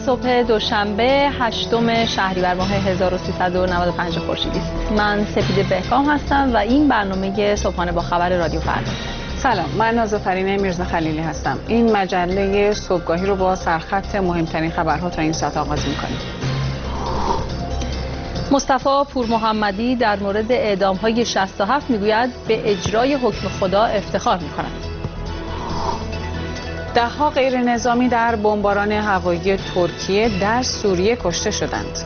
صبح دوشنبه 8 شهریور ماه 1395 خورشیدی است. من سپید بهکام هستم و این برنامه صبحانه با خبر رادیو فردا. سلام، من نازافرین میرزا خلیلی هستم. این مجله صبحگاهی رو با سرخط مهمترین خبرها تا این ساعت آغاز می‌کنیم. مصطفی پورمحمدی در مورد اعدام‌های 67 میگوید به اجرای حکم خدا افتخار می‌کند. ده‌ها غیر نظامی در بمباران هوایی ترکیه در سوریه کشته شدند.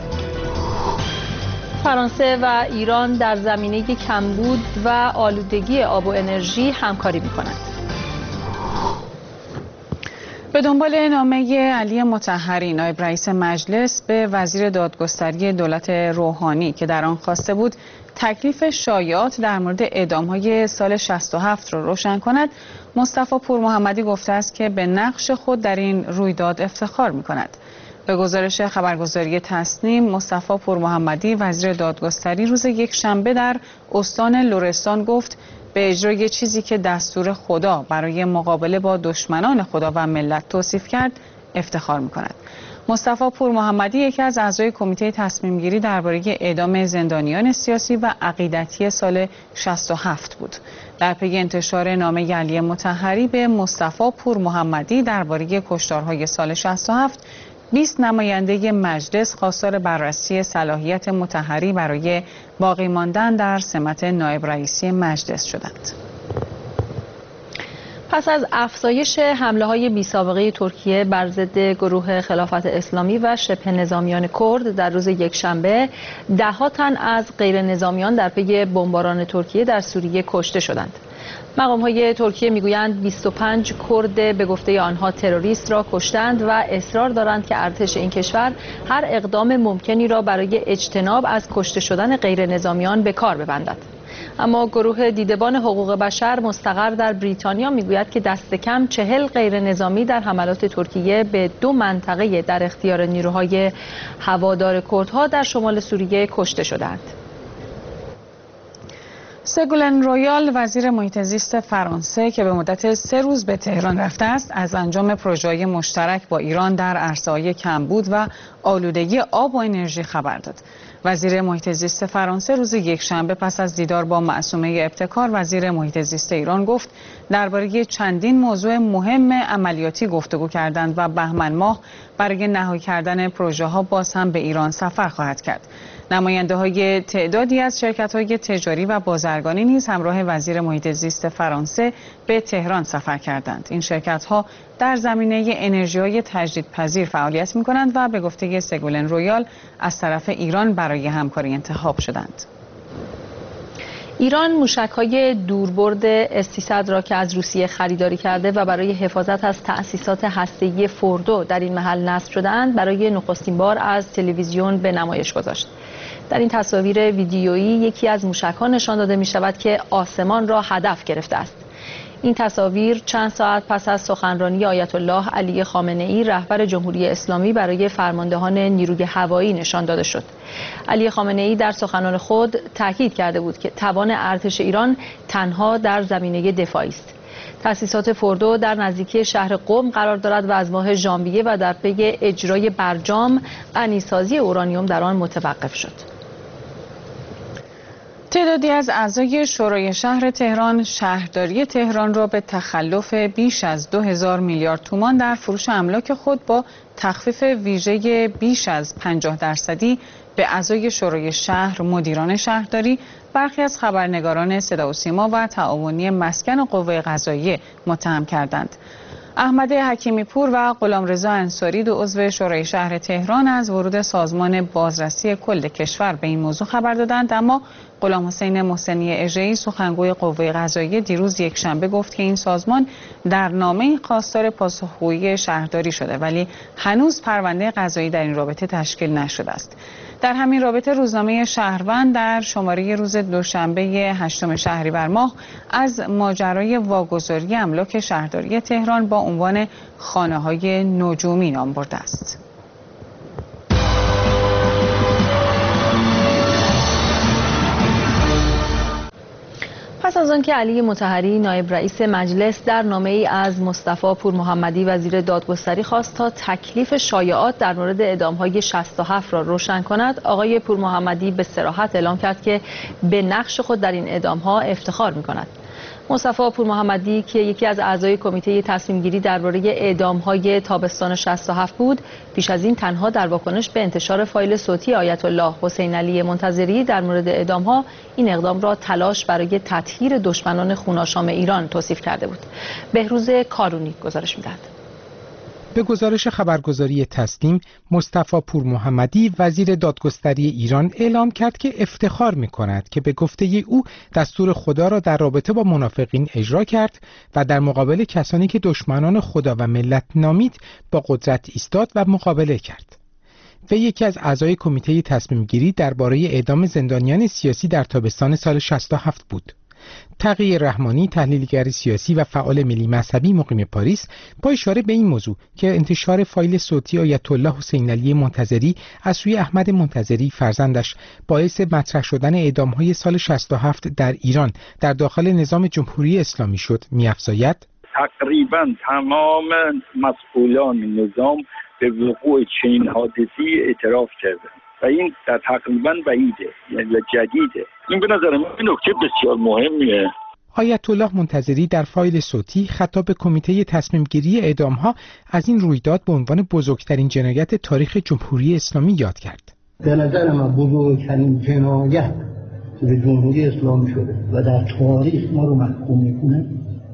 فرانسه و ایران در زمینه کمبود و آلودگی آب و انرژی همکاری می‌کنند. به دنبال نامه علی مطهری نایب رئیس مجلس به وزیر دادگستری دولت روحانی که در آن خواسته بود تکلیف شایعات در مورد اعدام‌های سال 67 را روشن کند، مصطفی پورمحمدی گفته است که به نقش خود در این رویداد افتخار می‌کند. به گزارش خبرگزاری تصنیم، مصطفی پورمحمدی وزیر دادگستری روز یکشنبه در استان لرستان گفت به اجرای چیزی که دستور خدا برای مقابله با دشمنان خدا و ملت توصیف کرد افتخار می‌کند. مصطفی پورمحمدی یکی از اعضای کمیته تصمیم گیری درباره اعدام زندانیان سیاسی و عقیدتی سال 67 بود. در پی انتشار نامه علی مطهری به مصطفی پورمحمدی درباره کشتارهای سال 67، 20 نماینده مجلس خواستار بررسی صلاحیت مطهری برای باقی ماندن در سمت نایب رئیسی مجلس شدند. پس از افزایش حمله‌های بی‌سابقه ترکیه بر ضد گروه خلافت اسلامی و شبه نظامیان کرد در روز یکشنبه، ده‌ها تن از غیر نظامیان در پی بمباران ترکیه در سوریه کشته شدند. مقام‌های ترکیه میگویند 25 کرد به گفته آنها تروریست را کشتند و اصرار دارند که ارتش این کشور هر اقدام ممکنی را برای اجتناب از کشته شدن غیر نظامیان به کار ببندد. اما گروه دیدبان حقوق بشر مستقر در بریتانیا میگوید که دست کم 40 غیر نظامی در حملات ترکیه به 2 منطقه در اختیار نیروهای هوادار کردها در شمال سوریه کشته شدند. سگولن رویال وزیر محیط زیست فرانسه که به مدت 3 روز به تهران رفته است، از انجام پروژه‌های مشترک با ایران در عرصه‌های کمبود و آلودگی آب و انرژی خبر داد. وزیر محیط زیست فرانسه روز یکشنبه پس از دیدار با معصومه ابتکار وزیر محیط زیست ایران گفت درباره چندین موضوع مهم عملیاتی گفتگو کردند و بهمن ماه برای نهایی کردن پروژه‌ها باز هم به ایران سفر خواهد کرد. نماینده‌های تعدادی از شرکت‌های تجاری و بازرگانی نیز همراه وزیر محیط زیست فرانسه به تهران سفر کردند. این شرکت‌ها در زمینه انرژی‌های تجدیدپذیر فعالیت می‌کنند و به گفته سگولن رویال از طرف ایران برای همکاری انتخاب شدند. ایران موشک‌های دوربرد S-300 را که از روسیه خریداری کرده و برای حفاظت از تأسیسات هسته‌ای فوردو در این محل نصب شده‌اند برای نخستین بار از تلویزیون به نمایش گذاشت. در این تصاویر ویدیویی یکی از موشک‌ها نشان داده می‌شود که آسمان را هدف گرفته است. این تصاویر چند ساعت پس از سخنرانی آیت الله علی خامنه‌ای رهبر جمهوری اسلامی برای فرماندهان نیروی هوایی نشان داده شد. علی خامنه‌ای در سخنان خود تاکید کرده بود که توان ارتش ایران تنها در زمینه دفاعی است. تأسیسات فوردو در نزدیکی شهر قم قرار دارد و از ماه ژانویه و در پی اجرای برجام غنیسازی اورانیوم در آن متوقف شد. تعدادی از اعضای شورای شهر تهران شهرداری تهران را به تخلف بیش از 2000 میلیارد تومان در فروش املاک خود با تخفیف ویژه بیش از 50% به اعضای شورای شهر، مدیران شهرداری، برخی از خبرنگاران صدا و سیما و تعاونی مسکن و قوه قضاییه متهم کردند. احمد حکیمی پور و غلامرضا انصاری دو عضو شورای شهر تهران از ورود سازمان بازرسی کل کشور به این موضوع خبر دادند، اما غلام حسین محسنی اژه‌ای سخنگوی قوه قضاییه دیروز یکشنبه گفت که این سازمان در نامه خواستار پاسخگویی شهرداری شده ولی هنوز پرونده قضایی در این رابطه تشکیل نشده است. در همین رابطه روزنامه شهروند در شماره روز دوشنبه 8 شهریور ماه از ماجرای واگذاری املاک شهرداری تهران با عنوان خانه‌های نجومی نام برده است. پس از آن که علی مطهری نایب رئیس مجلس در نامه‌ای از مصطفی پورمحمدی وزیر دادگستری خواست تا تکلیف شایعات در مورد اعدام‌های 67 را روشن کند، آقای پورمحمدی به صراحت اعلام کرد که به نقش خود در این اعدام‌ها افتخار می‌کند. مصطفی پورمحمدی که یکی از اعضای کمیته تصمیم‌گیری درباره اعدام‌های تابستان 67 بود، پیش از این تنها در واکنش به انتشار فایل صوتی آیت الله حسین علی منتظری در مورد اعدام‌ها این اقدام را تلاش برای تطهیر دشمنان خوناشام ایران توصیف کرده بود. بهروز کارونی گزارش می‌دهد. به گزارش خبرگزاری تسنیم، مصطفی پورمحمدی وزیر دادگستری ایران اعلام کرد که افتخار می‌کند که به گفته او دستور خدا را در رابطه با منافقین اجرا کرد و در مقابل کسانی که دشمنان خدا و ملت نامید با قدرت ایستاد و مقابله کرد. و یکی از اعضای کمیته تصمیم گیری درباره اعدام زندانیان سیاسی در تابستان سال 67 بود. تقی رحمانی، تحلیلگر سیاسی و فعال ملی مذهبی مقیم پاریس، با اشاره به این موضوع که انتشار فایل صوتی آیت الله حسین علی منتظری از سوی احمد منتظری فرزندش باعث مطرح شدن اعدام‌های سال 67 در ایران در داخل نظام جمهوری اسلامی شد، می‌افزاید تقریبا تمام مسئولان نظام به وقوع چنین حادثه‌ای اعتراف کردند و این در تقریبا بعیده، یعنی جدیده. این به نظر من نکته بسیار مهمیه. آیت الله منتظری در فایل صوتی خطاب به کمیته تصمیم گیری اعدام‌ها از این رویداد به عنوان بزرگترین جنایت تاریخ جمهوری اسلامی یاد کرد. به نظر من بزرگترین جنایت به جمهوری اسلامی شده و در تاریخ ما رو محکوم می‌کنه.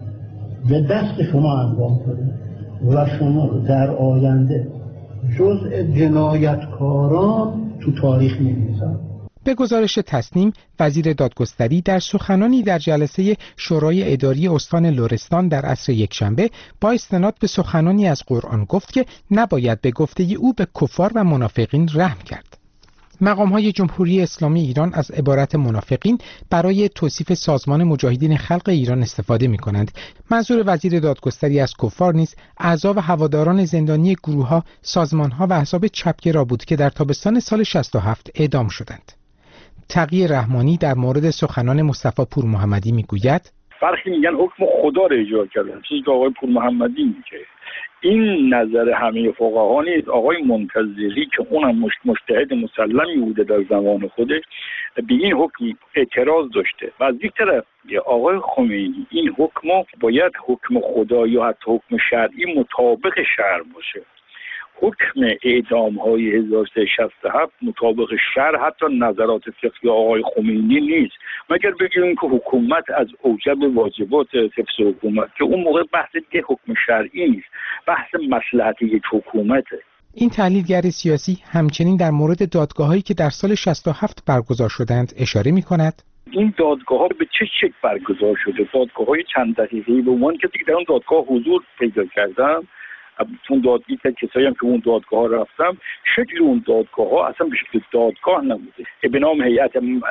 به دست شما انجام شده و شما رو در آینده جزء جنایتکاران تو تاریخ می‌نویسن. به گزارش تسنیم، وزیر دادگستری در سخنانی در جلسه شورای اداری استان لرستان در عصر یکشنبه با استناد به سخنانی از قرآن گفت که نباید به گفته او به کفار و منافقین رحم کرد. مقام‌های جمهوری اسلامی ایران از عبارت منافقین برای توصیف سازمان مجاهدین خلق ایران استفاده می‌کنند. منظور وزیر دادگستری از کفار نیز اعضا و هواداران زندانی گروه‌ها، سازمان‌ها و احزاب چپگرا بود که در تابستان سال 67 اعدام شدند. تقی رحمانی در مورد سخنان مصطفی پورمحمدی میگوید برخی میگن حکم خدا را اجرا کردن، چیزی که آقای پورمحمدی میگه. این نظر همه فقها نیست. آقای منتظری که اونم مجتهد مسلمی بوده در زمان خودش به این حکم اعتراض داشته و از یک طرف آقای خمینی این حکم باید حکم خدا یا حتی حکم شرعی مطابق شرع باشه. حکم اعدام‌های 1367 مطابق شرع حتی نظرات فقهی آقای خمینی نیست، مگر بگیم که حکومت از اوجب واجبات حفظ حکومت که اون موقع بحث دیگه حکم شرعی نیست، بحث مصلحت یک حکومته. این تحلیلگر سیاسی همچنین در مورد دادگاه‌هایی که در سال 67 برگزار شدند اشاره می‌کند. این دادگاه‌ها به چه شکل برگزار شده؟ دادگاه‌های چند دقیقه‌ای به عنوان که در اون دادگاه حضور پیدا کردم، چون دادگاه کسایی هم که اون دادگاه ها رفتم، شکل اون دادگاه ها اصلا به شکل دادگاه نبوده که به نام هیئت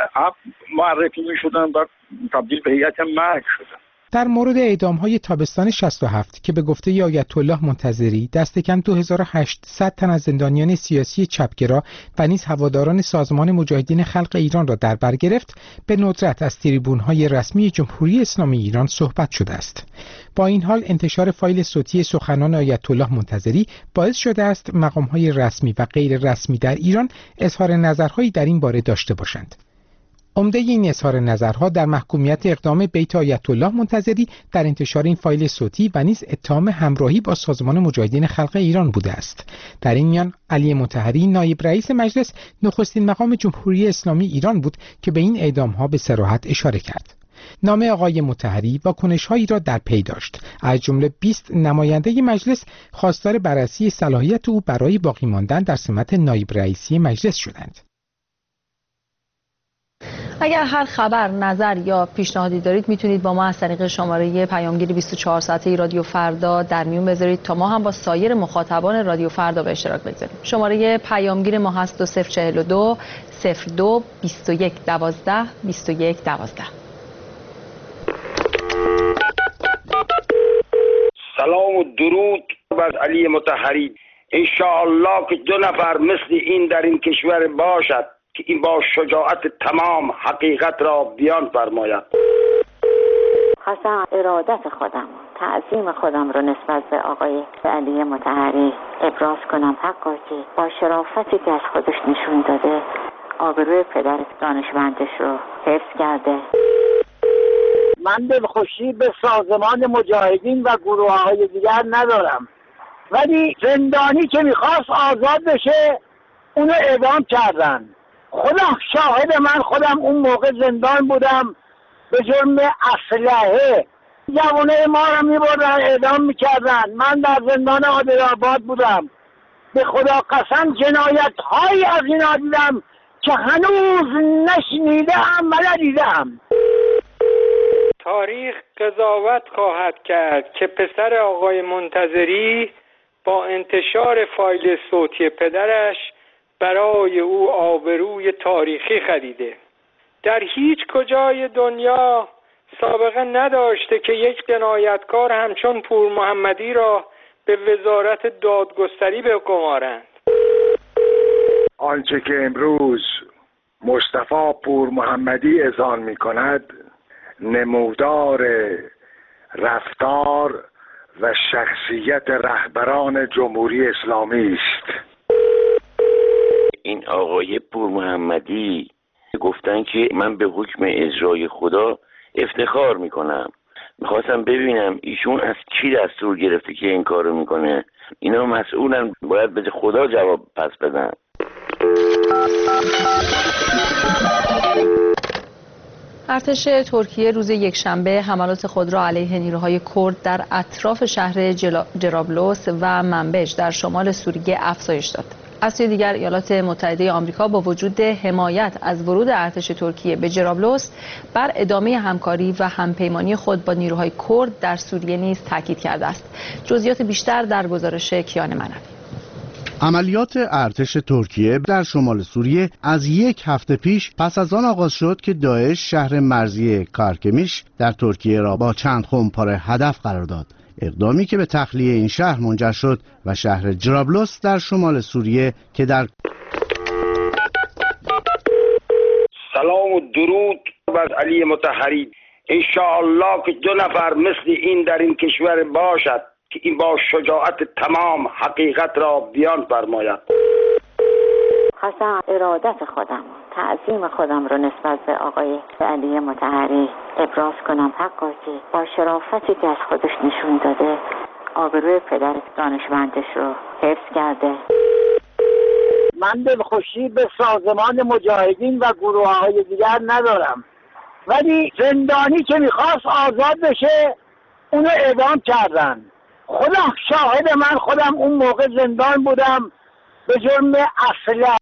معرفی می شدن و تبدیل به هیئت مرگ شدن. در مورد اعدام‌های تابستان 67 که به گفته آیت الله منتظری دست کم 2800 تن از زندانیان سیاسی چپگرا و نیز هواداران سازمان مجاهدین خلق ایران را در بر گرفت، به ندرت از تریبون‌های رسمی جمهوری اسلامی ایران صحبت شده است. با این حال انتشار فایل صوتی سخنان آیت الله منتظری باعث شده است مقام‌های رسمی و غیر رسمی در ایران اظهار نظرهایی در این باره داشته باشند. عمده این اظهار نظرها در محکومیت اقدام بیت آیت الله منتظری در انتشار این فایل صوتی و نیز اتهام همراهی با سازمان مجاهدین خلق ایران بوده است. در این میان علی مطهری نایب رئیس مجلس نخستین مقام جمهوری اسلامی ایران بود که به این اعدام‌ها به صراحت اشاره کرد. نامه آقای مطهری واکنش‌هایی را در پی داشت. از جمله 20 نماینده مجلس خواستار بررسی صلاحیت او برای باقی ماندن در سمت نایب رئیسی مجلس شدند. اگر هر خبر، نظر یا پیشنهادی دارید میتونید با ما از طریق شماره پیامگیر 24 ساعته رادیو فردا در میون بذارید تا ما هم با سایر مخاطبان رادیو فردا به اشتراک بگذاریم. شماره پیامگیر ما هست 2042 02 21 12 21 12. سلام و درود بر علی مطهری. انشاءالله که 2 نفر مثل این در این کشور باشد که این با شجاعت تمام حقیقت را بیان فرماید. خواستم ارادت خودم، تعظیم خودم رو نسبت به آقای علی مطهری ابراز کنم. حقا که با شرافتی که از خودش نشون داده آبروی پدر دانشمندش رو حفظ کرده. من دلخوشی به سازمان مجاهدین و گروه‌های دیگر ندارم، ولی زندانی که میخواست آزاد بشه اونو اعدام کردن. خدا شاهد، من خودم اون موقع زندان بودم به جرم اسلحه. جوانه ما رو میبردن اعدام میکردن. من در زندان عادل‌آباد بودم. به خدا قسم جنایت هایی از اینا دیدم که هنوز نشنیدم و ندیدم. تاریخ قضاوت خواهد کرد که پسر آقای منتظری با انتشار فایل صوتی پدرش برای او آبروی تاریخی خریده. در هیچ کجای دنیا سابقه نداشته که یک جنایتکار همچون پور محمدی را به وزارت دادگستری بگمارند. آنچه که امروز مصطفی پور محمدی اذعان می کند نمودار رفتار و شخصیت رهبران جمهوری اسلامی است. این آقای پور محمدی گفتن که من به حکم اجرای خدا افتخار میکنم. میخواستم ببینم ایشون از کی دستور گرفته که این کارو میکنه. اینا مسئولن، باید به خدا جواب پس بدن. ارتش ترکیه روز یکشنبه حملات خود را علیه نیروهای کرد در اطراف شهر جرابلس و منبج در شمال سوریه افزایش داد. از سوی دیگر ایالات متحده آمریکا با وجود حمایت از ورود ارتش ترکیه به جرابلس بر ادامه همکاری و همپیمانی خود با نیروهای کرد در سوریه نیز تاکید کرده است. جزئیات بیشتر در گزارش کیان منوی. عملیات ارتش ترکیه در شمال سوریه از یک هفته پیش پس از آن آغاز شد که داعش شهر مرزی کارکمیش در ترکیه را با چند خمپاره هدف قرار داد. اقدامی که به تخلیه این شهر منجر شد و شهر جرابلس در شمال سوریه که در سلام و درود بر علی مطهری. انشاءالله که 2 نفر مثل این در این کشور باشد که این با شجاعت تمام حقیقت را بیان فرماید. خواستم ارادت خودم، تعظیم خودم رو نسبت به آقای علی مطهری ابراز کنم. حقا که با شرافتی که از خودش نشون داده آبروی پدر دانشمندش رو حفظ کرده. من دلخوشی به سازمان مجاهدین و گروه‌های دیگر ندارم، ولی زندانی که میخواست آزاد بشه اونو اعدام کردن. خدا شاهد، من خودم اون موقع زندان بودم به جرم اسلحه.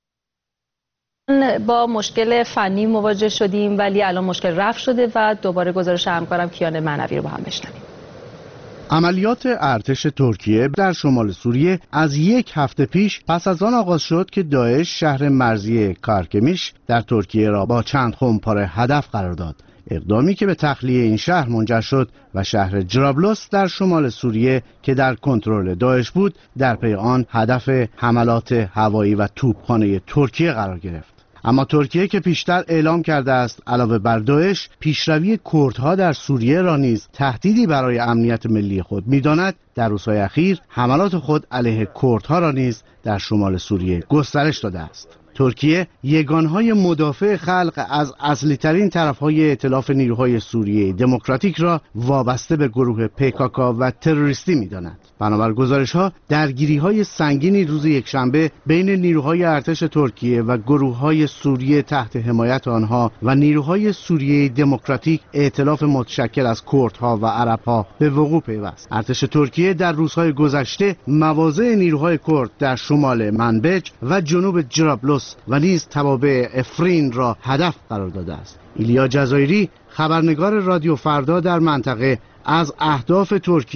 با مشکل فنی مواجه شدیم ولی الان مشکل رفع شده و دوباره گزارش همکارم کیان منوی رو با هم بشنویم. عملیات ارتش ترکیه در شمال سوریه از یک هفته پیش پس از آن آغاز شد که داعش شهر مرزی کارکمیش در ترکیه را با چند خمپاره هدف قرار داد. اقدامی که به تخلیه این شهر منجر شد و شهر جرابلس در شمال سوریه که در کنترل داعش بود در پی آن هدف حملات هوایی و توپخانه ترکیه قرار گرفت. اما ترکیه که پیشتر اعلام کرده است علاوه بر داعش پیشروی کردها در سوریه را نیز تهدیدی برای امنیت ملی خود می‌داند، در روزهای اخیر حملات خود علیه کردها را نیز در شمال سوریه گسترش داده است. ترکیه یگانهای مدافع خلق از اصلی ترین طرفهای ائتلاف نیروهای سوریه دموکراتیک را وابسته به گروه PKK و تروریستی می‌داند. بنابر گزارش‌ها درگیری‌های سنگینی روز یکشنبه بین نیروهای ارتش ترکیه و گروه‌های سوریه تحت حمایت آنها و نیروهای سوریه دموکراتیک ائتلاف متشکل از کردها و عرب‌ها به وقوع پیوست. ارتش ترکیه در روزهای گذشته مواضع نیروهای کرد در شمال منبج و جنوب جرابلس و نیز توابع افرین را هدف قرار داده است. ایلیا جزایری، خبرنگار رادیو فردا در منطقه، از اهداف ترکیه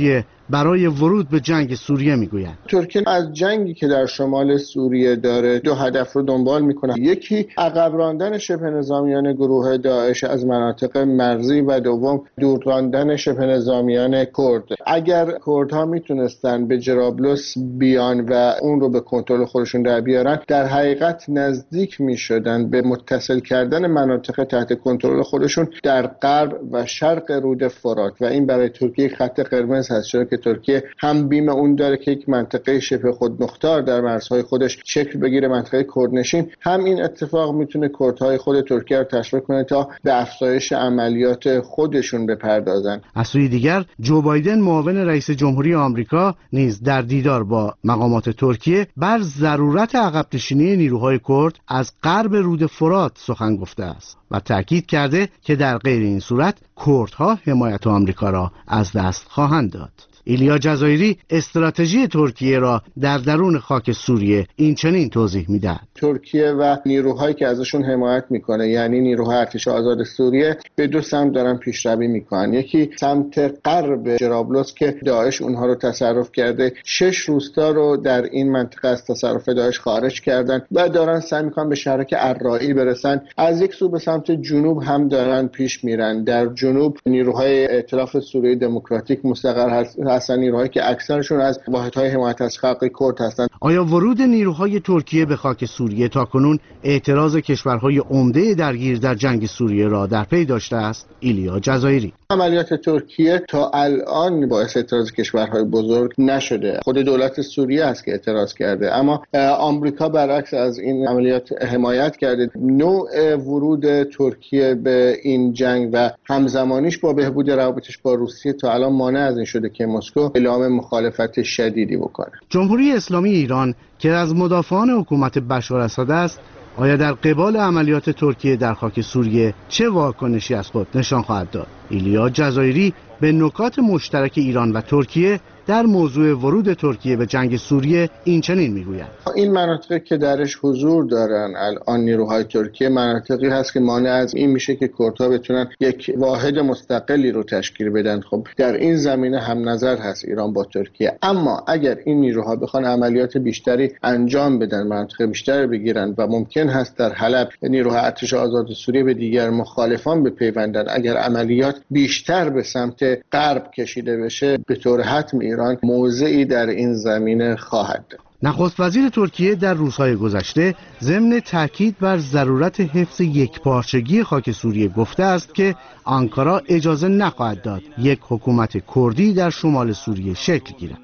برای ورود به جنگ سوریه میگویند. ترکیه از جنگی که در شمال سوریه داره دو هدف رو دنبال میکنه. یکی عقب راندن شبه نظامیان گروه داعش از مناطق مرزی و دوم دور راندن شبه نظامیان کرد. اگر کردها میتونستن به جرابلس بیان و اون رو به کنترل خودشون در بیارن، در حقیقت نزدیک میشدن به متصل کردن مناطق تحت کنترل خودشون در غرب و شرق رود فرات و این برای ترکیه خط قرمز هست، چون که ترکیه هم بیم اون داره که یک منطقه شبه خودمختار در مرزهای خودش شکل بگیره، منطقه کردنشین، هم این اتفاق میتونه کردهای خود ترکیه رو تشویق کنه تا به افزایش عملیات خودشون بپردازن. از سوی دیگر جو بایدن معاون رئیس جمهوری آمریکا نیز در دیدار با مقامات ترکیه بر ضرورت عقب نشینی نیروهای کرد از غرب رود فرات سخن گفته است و تاکید کرده که در غیر این صورت کردها حمایت آمریکا را از دست خواهند داد. ایلیا جزایری استراتژی ترکیه را در درون خاک سوریه این چنین توضیح می‌دهد. ترکیه و نیروهایی که ازشون حمایت میکنه، یعنی نیروهای ارتش آزاد سوریه، به دو سمت دارن پیشروی میکنن. یکی سمت غرب جرابلس که داعش اونها رو تصرف کرده، 6 روستا رو در این منطقه از تصرف داعش خارج کردن و دارن سعی میکنن به شهرک الرائیل برسن. از یک سو به سمت جنوب هم پیش میرن. در جنوب نیروهای ائتلاف سوریه دموکراتیک مستقر هستن، نیروهایی که اکثرشون از واحدهای حمایت از خلق کرد هستند. آیا ورود نیروهای ترکیه به خاک سوریه تاکنون اعتراض کشورهای عمده درگیر در جنگ سوریه را در پی داشته است؟ ایلیا جزایری: عملیات ترکیه تا الان باعث اعتراض کشورهای بزرگ نشده. خود دولت سوریه است که اعتراض کرده، اما آمریکا برعکس از این عملیات حمایت کرده. نوع ورود ترکیه به این جنگ و همزمانیش با بهبود روابطش با روسیه تا الان مانع از این شده که مسکو اعلام مخالفت شدیدی بکنه. جمهوری اسلامی ایران که از مدافعان حکومت بشار اسد است، آیا در قبال عملیات ترکیه در خاک سوریه چه واکنشی از خود نشان خواهد داد؟ ایلیا جزایری به نکات مشترک ایران و ترکیه در موضوع ورود ترکیه به جنگ سوریه این چنین میگوید: این مناطقی که درش حضور دارن الان نیروهای ترکیه مناطقی هست که مانع از این میشه که کردها بتونن یک واحد مستقلی رو تشکیل بدن. خب در این زمینه هم نظر هست ایران با ترکیه، اما اگر این نیروها بخوان عملیات بیشتری انجام بدن، مناطق بیشتری بگیرن و ممکن هست در حلب نیروهای ارتش آزاد سوریه به دیگر مخالفان بپیوندن، اگر عملیات بیشتر به سمت غرب کشیده بشه، به طور حتم ایران موضعی در این زمینه خواهد داشت. نخست وزیر ترکیه در روزهای گذشته ضمن تاکید بر ضرورت حفظ یکپارچگی خاک سوریه گفته است که آنکارا اجازه نخواهد داد یک حکومت کردی در شمال سوریه شکل گیرد.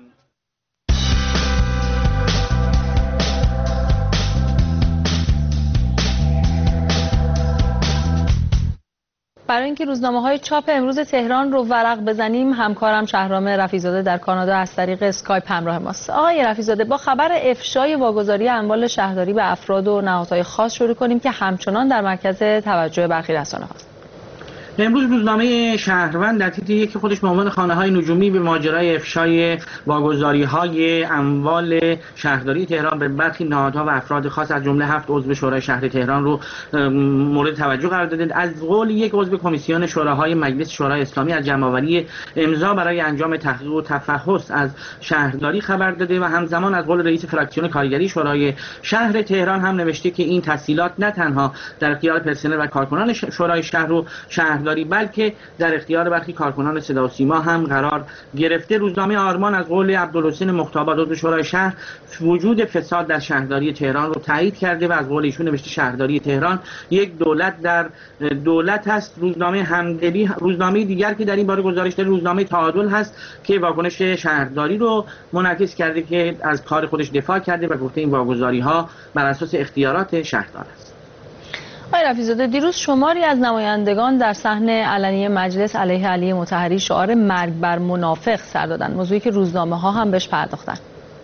برای اینکه روزنامه‌های چاپ امروز تهران رو ورق بزنیم، همکارم شهرام رفیع‌زاده در کانادا از طریق اسکایپ همراه ماست. آقای رفیع‌زاده، با خبر افشای واگذاری اموال شهرداری به افراد و نهادهای خاص شروع کنیم که همچنان در مرکز توجه برخی رسانه‌هاست. امروز روزنامه شهروند در تیتر یک خودش به عنوان خانه‌های نجومی به ماجرای افشای واگذاری‌های اموال شهرداری تهران به برخی نهادها و افراد خاص از جمله 7 عضو شورای شهر تهران رو مورد توجه قرار داده. از قول یک عضو کمیسیون شوراهای مجلس شورای اسلامی از جمع‌آوری امضا برای انجام تحقیق و تفحص از شهرداری خبر داده و همزمان از قول رئیس فراکسیون کارگری شورای شهر تهران هم نوشته که این تسهیلات نه تنها در اختیار پرسنل و کارکنان شورای شهر و شهرداری بلکه در اختیار برخی کارکنان صدا و سیما هم قرار گرفته. روزنامه آرمان از قول عبدالحسین مختاباد عضو شورای شهر وجود فساد در شهرداری تهران رو تایید کرده و از قول ایشون نوشته شهرداری تهران یک دولت در دولت هست. روزنامه همدلی، روزنامه دیگر که در این باره گزارش داره، روزنامه تعادل هست که واکنش شهرداری رو منعکس کرده که از کار خودش دفاع کرده و گفته این واگذاری‌ها بر اساس اختیارات شهردار است. آقای رفیع‌زاده، دیروز شماری از نمایندگان در صحن علنی مجلس علیه علی مطهری شعار مرگ بر منافق سر دادند، موضوعی که روزنامه‌ها هم بهش پرداختن.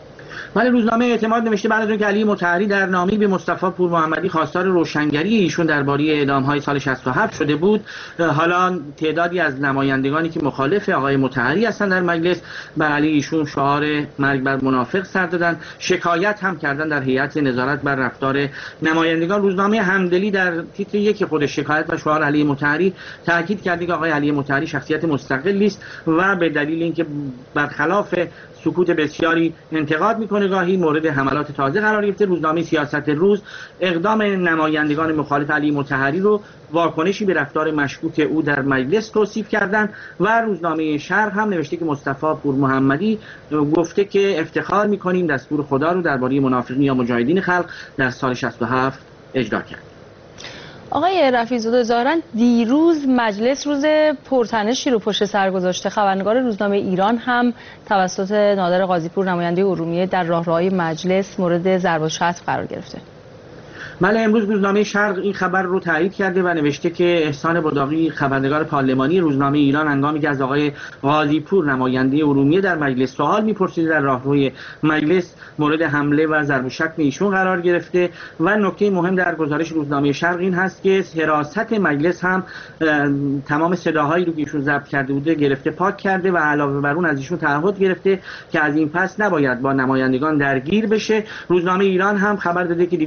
ولی روزنامه اعتماد نوشته بعد از اینکه علی مطهری در نامه‌ای به مصطفی پور محمدی خواستار روشنگری ایشون درباره اعدام‌های سال 67 شده بود، حالا تعدادی از نمایندگانی که مخالف آقای مطهری هستند در مجلس بر علی ایشون شعار مرگ بر منافق سر دادن، شکایت هم کردن در هیئت نظارت بر رفتار نمایندگان. روزنامه همدلی در تیتر یک خودش شکایت و شعار علی مطهری تاکید کرده که آقای علی مطهری شخصیت مستقلی است و به دلیل اینکه برخلاف سکوت بسیاری انتقاد میکنه گاهی مورد حملات تازه قرار گرفته. روزنامه سیاست روز اقدام نمایندگان مخالف علی مطهری رو واکنشی به رفتار مشکوک او در مجلس توصیف کردند و روزنامه شرق هم نوشته که مصطفی پور محمدی گفته که افتخار میکنیم دستور خدا رو درباره منافقین یا مجاهدین خلق در سال 67 اجرا کرد. آقای رفیع‌زاده، ظاهراً دیروز مجلس روز پرتنشی رو پشت سر گذاشته. خبرنگار روزنامه ایران هم توسط نادر قاضی‌پور نماینده ارومیه در راهروهای مجلس مورد ضرب و شتم قرار گرفته. بله، امروز روزنامه شرق این خبر رو تایید کرده و نوشته که احسان باداقی خبرنگار پارلمانی روزنامه ایران هنگامی که از آقای قاضی‌پور نماینده ارومیه در مجلس سوال می‌پرسید در راهروی مجلس مورد حمله و ضرب و شتم ایشون قرار گرفته. و نکته مهم در گزارش روزنامه شرق این هست که حراست مجلس هم تمام صداهایی رو که ایشون ضبط کرده بوده گرفته پاک کرده و علاوه بر اون از ایشون تعهد گرفته که از این پس نباید با نمایندگان درگیر بشه. روزنامه ایران هم خبر داده که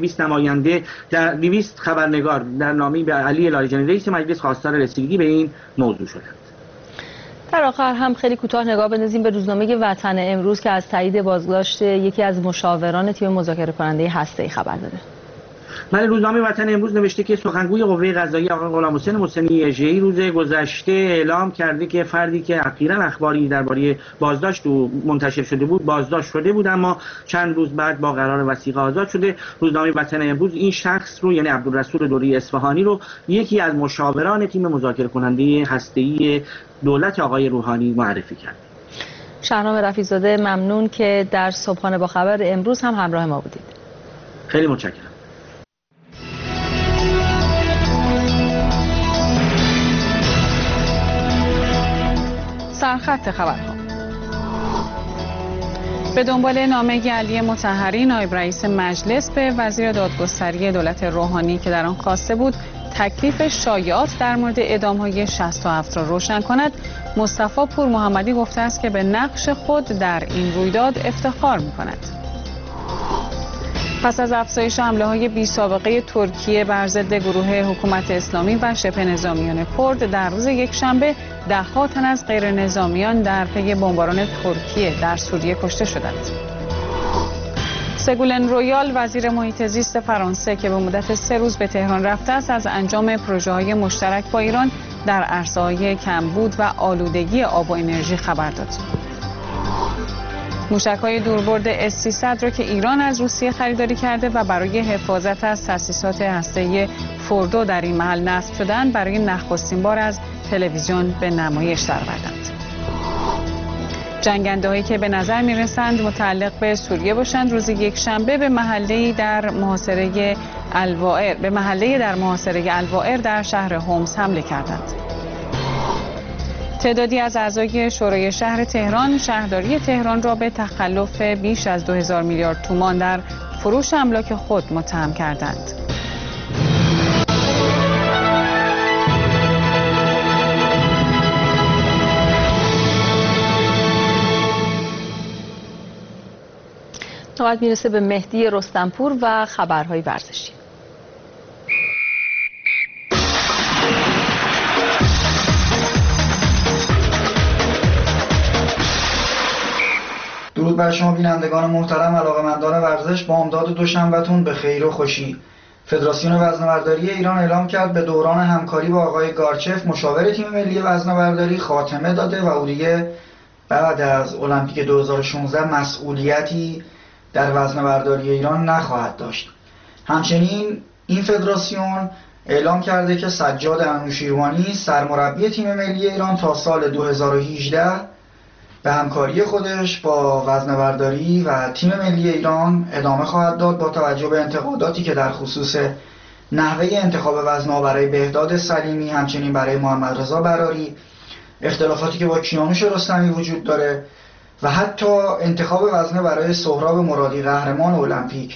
200 خبرنگار در نامه‌ای به علی لاریجانی رئیس مجلس خواستار رسیدگی به این موضوع شدند. در آخر هم خیلی کوتاه نگاه بندازیم به روزنامه وطن امروز که از تایید بازداشت یکی از مشاوران تیم مذاکره کننده هسته‌ای خبر داده. بله، روزنامه وطن امروز نوشته که سخنگوی قوه قضاییه آقای غلامحسین محسنی اژه‌ای روز گذشته اعلام کرده که فردی که اخیراً اخباری درباره بازداشت او منتشر شده بود بازداشت شده بود، اما چند روز بعد با قرار وثیقه آزاد شده. روزنامه وطن امروز این شخص رو، یعنی عبدالرسول دوری اصفهانی رو، یکی از مشاوران تیم مذاکره کننده هسته‌ای دولت آقای روحانی معرفی کرد. شهرام رفیع‌زاده، ممنون که در صبحانه با خبر امروز هم همراه ما بودید. خیلی متشکرم. سرخط خبرها. به دنبال نامه علی مطهری نایب رئیس مجلس به وزیر دادگستری دولت روحانی که در آن خواسته بود تکلیف شایعات در مورد اعدام‌های 67 را روشن کند، مصطفی پور محمدی گفته است که به نقش خود در این رویداد افتخار می‌کند. پس از افزایش حمله‌های بی‌سابقه ترکیه بر ضد گروه حکومت اسلامی و شبه نظامیان کرد، در روز یکشنبه ده‌ها تن از غیر نظامیان در پی بمباران ترکیه در سوریه کشته شدند. سگولن رویال، وزیر محیط زیست فرانسه که به مدت 3 روز به تهران رفته است، از انجام پروژه‌های مشترک با ایران در عرصه‌های کمبود و آلودگی آب و انرژی خبر داد. موشک‌های دوربرد S-300 را که ایران از روسیه خریداری کرده و برای حفاظت از تأسیسات هسته‌ای فوردو در این محل نصب شدند، برای نخستین بار از تلویزیون به نمایش درآوردند. جنگنده‌هایی که به نظر می‌رسند متعلق به سوریه باشند، روز یکشنبه به محله‌ای در محاصره الوایر در شهر هومس حمله کردند. تعدادی از اعضای شورای شهر تهران شهرداری تهران را به تخلف بیش از 2000 میلیارد تومان در فروش املاک خود متهم کردند. نوبت میرسه به مهدی رستمپور و خبرهای ورزشی. درود بر شما بینندگان محترم، علاقه‌مندان ورزش. با امداد دوشنبه‌تون به خیر و خوشی. فدراسیون وزنه‌برداری ایران اعلام کرد به دوران همکاری با آقای گارچف مشاور تیم ملی وزنه‌برداری خاتمه داده و او دیگه بعد از المپیک 2016 مسئولیتی در وزنه‌برداری ایران نخواهد داشت. همچنین این فدراسیون اعلام کرده که سجاد انوشیروانی سرمربی تیم ملی ایران تا سال 2018 به همکاری خودش با وزنه‌برداری و تیم ملی ایران ادامه خواهد داد، با توجه به انتقاداتی که در خصوص نحوه انتخاب وزن‌ها برای بهداد سلیمی، همچنین برای محمد رضا براری، اختلافاتی که با کیانوش رستمی وجود داره و حتی انتخاب وزنه برای سهراب مرادی قهرمان المپیک.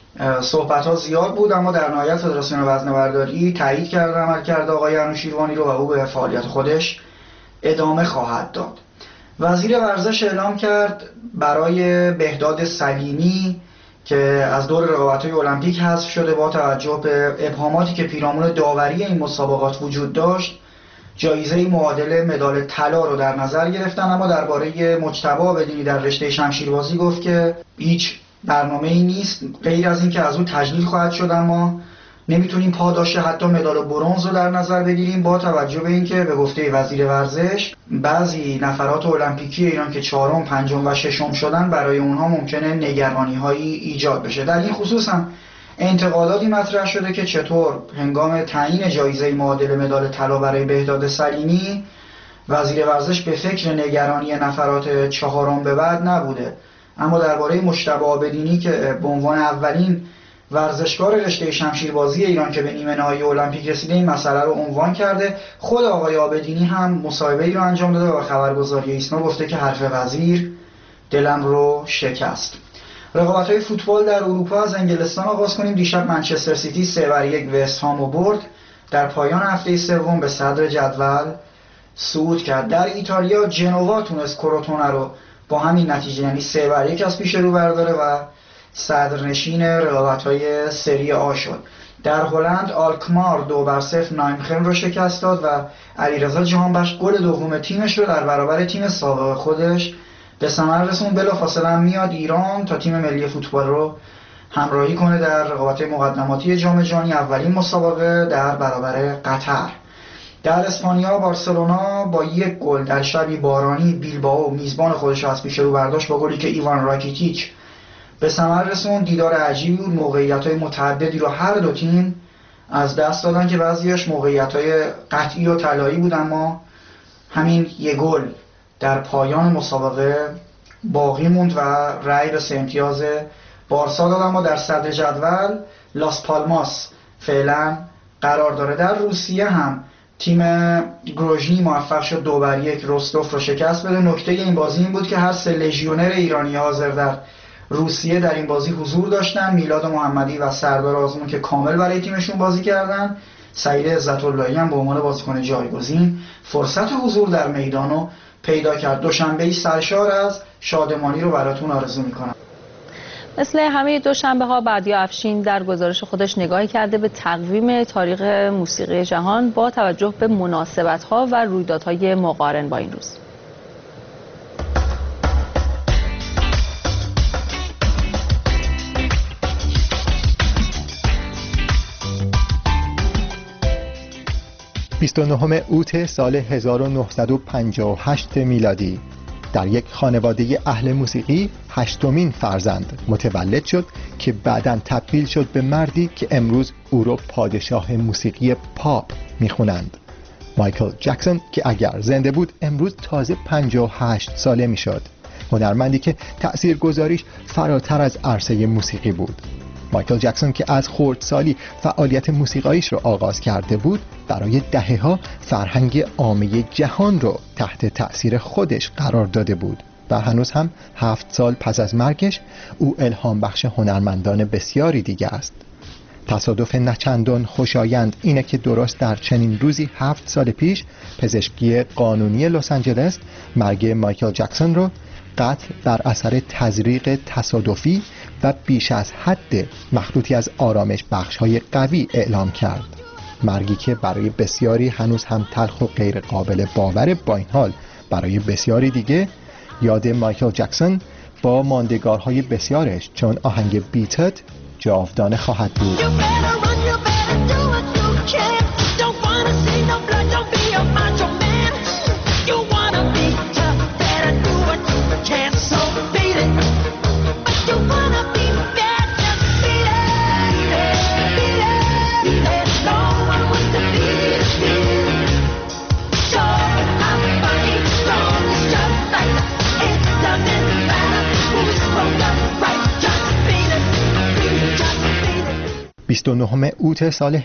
صحبت‌ها زیاد بود، اما در نهایت فدراسیون وزنه‌برداری تایید کرده عملکرد آقای انوشیروانی رو و او به فعالیت خودش ادامه خواهد داد. وزیر ورزش اعلام کرد برای بهداد سلیمی که از دور رقابت‌های المپیک حذف شده با توجه به ابهاماتی که پیرامون داوری این مسابقات وجود داشت، جایزه معادل مدال طلا رو در نظر گرفتن. اما درباره مجتبی عابدینی در رشته شمشیربازی گفت که هیچ برنامه‌ای نیست غیر از این که از او تجلیل خواهد شد، اما نمیتونیم پاداش حتی مدال برنز رو در نظر بگیریم با توجه به اینکه به گفته وزیر ورزش بعضی نفرات المپیکی ایران که چهارم، پنجم و ششم شدن برای اونها ممکنه نگرانی‌هایی ایجاد بشه. در این خصوص هم انتقاداتی مطرح شده که چطور هنگام تعیین جایزه معادل مدال طلا برای بهداد سلیمی وزیر ورزش به فکر نگرانی نفرات چهارم به بعد نبوده. اما درباره مجتبی عابدینی که به عنوان اولین ورزشکار رشته شمشیربازی ایران که به نیمه نهایی المپیک رسیده این مسئله رو عنوان کرده، خود آقای عابدینی هم مصاحبه‌ای رو انجام داده و خبرگزاری ایسنا گفته که حرف وزیر دلم رو شکست. رقابت‌های فوتبال در اروپا از انگلستان آغاز کنیم. دیشب منچستر سیتی 3-1 وست هام رو برد. در پایان هفته سوم به صدر جدول صعود کرد. در ایتالیا جنوا تونست کروتونه رو با همین نتیجه یعنی 3-1 از پیش رو برداره و صدرنشین رقابت‌های سری آ شد. در هلند آلکمار 2-0 نایمخن رو شکست داد و علیرضا جهانبخش گل دوم تیمش رو در برابر تیم سابق خودش به ثمر رسوند. بلافاصله میاد ایران تا تیم ملی فوتبال رو همراهی کنه در رقابت‌های مقدماتی جام جهانی، اولین مسابقه در برابر قطر. در اسپانیا بارسلونا با 1 گل در شبی بارانی بیلبائو میزبان خودش از پیش رو برداشت با گلی که ایوان راکیتیچ به ثمر رسوند. دیدار عجیبی بود، موقعیت‌های متعددی رو هر دو تیم از دست دادن که بعضیش موقعیت‌های قطعی و طلایی بود، اما همین 1 گل در پایان مسابقه باقی موند و رأی به 3 امتیاز بارسا داد. اما در صدر جدول لاس پالماس فعلا قرار داره. در روسیه هم تیم گروژنی موفق شد 2-1 روستوف رو شکست بده. نکته این بازی این بود که هر 3 لژیونر ایرانی حاضر در روسیه در این بازی حضور داشتن، میلاد محمدی و سردار آزمون که کامل برای تیمشون بازی کردن. سعید عزت اللهی هم به عنوان بازیکن جایگزین فرصت حضور در میدان رو پیدا کرد. دوشنبه‌ای سرشار از شادمانی رو براتون آرزو میکنم. مثل همه دوشنبه‌ها بردیا افشین در گزارش خودش نگاهی کرده به تقویم تاریخ موسیقی جهان با توجه به مناسبت‌ها و رویدادهای مقارن با این روز. (29 اوت سال 1958 میلادی) در یک خانواده اهل موسیقی 8مین فرزند متولد شد که بعداً تبدیل شد به مردی که امروز او را پادشاه موسیقی پاپ میخونند. مایکل جکسون که اگر زنده بود امروز تازه 58 ساله میشد. هنرمندی که تأثیرگذاریش فراتر از عرصه موسیقی بود. مایکل جکسون که از خردسالی فعالیت موسیقایش رو آغاز کرده بود، برای دهه‌ها فرهنگ عامه جهان رو تحت تأثیر خودش قرار داده بود و هنوز هم 7 سال پس از مرگش او الهام بخش هنرمندان بسیاری دیگه است. تصادف نچندان خوشایند اینه که درست در چنین روزی 7 سال پیش پزشکی قانونی لس آنجلس مرگ مایکل جکسون رو قتل بر اثر تزریق تصادفی و بیش از حد مخلوطی از آرامش بخش‌های قوی اعلام کرد. مرگی که برای بسیاری هنوز هم تلخ و غیر قابل باوره، با این حال برای بسیاری دیگه یاد مایکل جکسون با ماندگارهای بسیارش چون آهنگ بیتت جاودانه خواهد بود. (29 اوت سال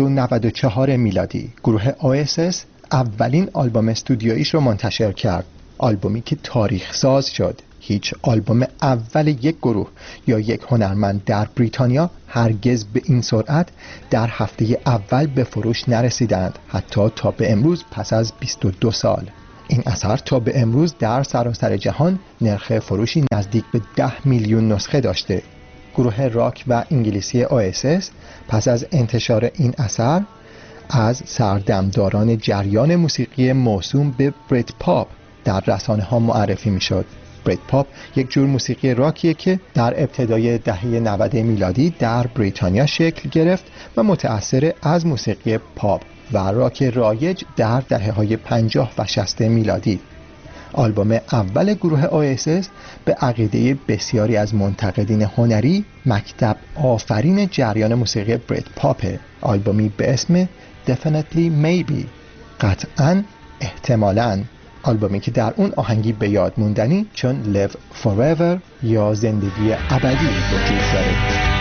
1994 میلادی) گروه OSS اولین آلبوم استودیویش رو منتشر کرد. آلبومی که تاریخ ساز شد. هیچ آلبوم اول یک گروه یا یک هنرمند در بریتانیا هرگز به این سرعت در هفته اول به فروش نرسیدند، حتی تا به امروز پس از 22 سال. این اثر تا به امروز در سراسر جهان نرخ فروشی نزدیک به 10 میلیون نسخه داشته. گروه راک و انگلیسی اواسیس پس از انتشار این اثر از سردمداران جریان موسیقی موسوم به برید پاپ در رسانه ها معرفی می شد. برید پاپ یک جور موسیقی راکیه که در ابتدای دهه 90 میلادی در بریتانیا شکل گرفت و متأثر از موسیقی پاپ و راک رایج در دهه‌های 50 و 60 میلادی. آلبوم اول گروه اواسیس به عقیده بسیاری از منتقدین هنری مکتب آفرین جریان موسیقی برید پاپ. آلبومی به اسم Definitely Maybe، قطعاً احتمالاً، آلبومی که در اون آهنگی به یاد موندنی چون Live Forever یا زندگی ابدی وجود داره.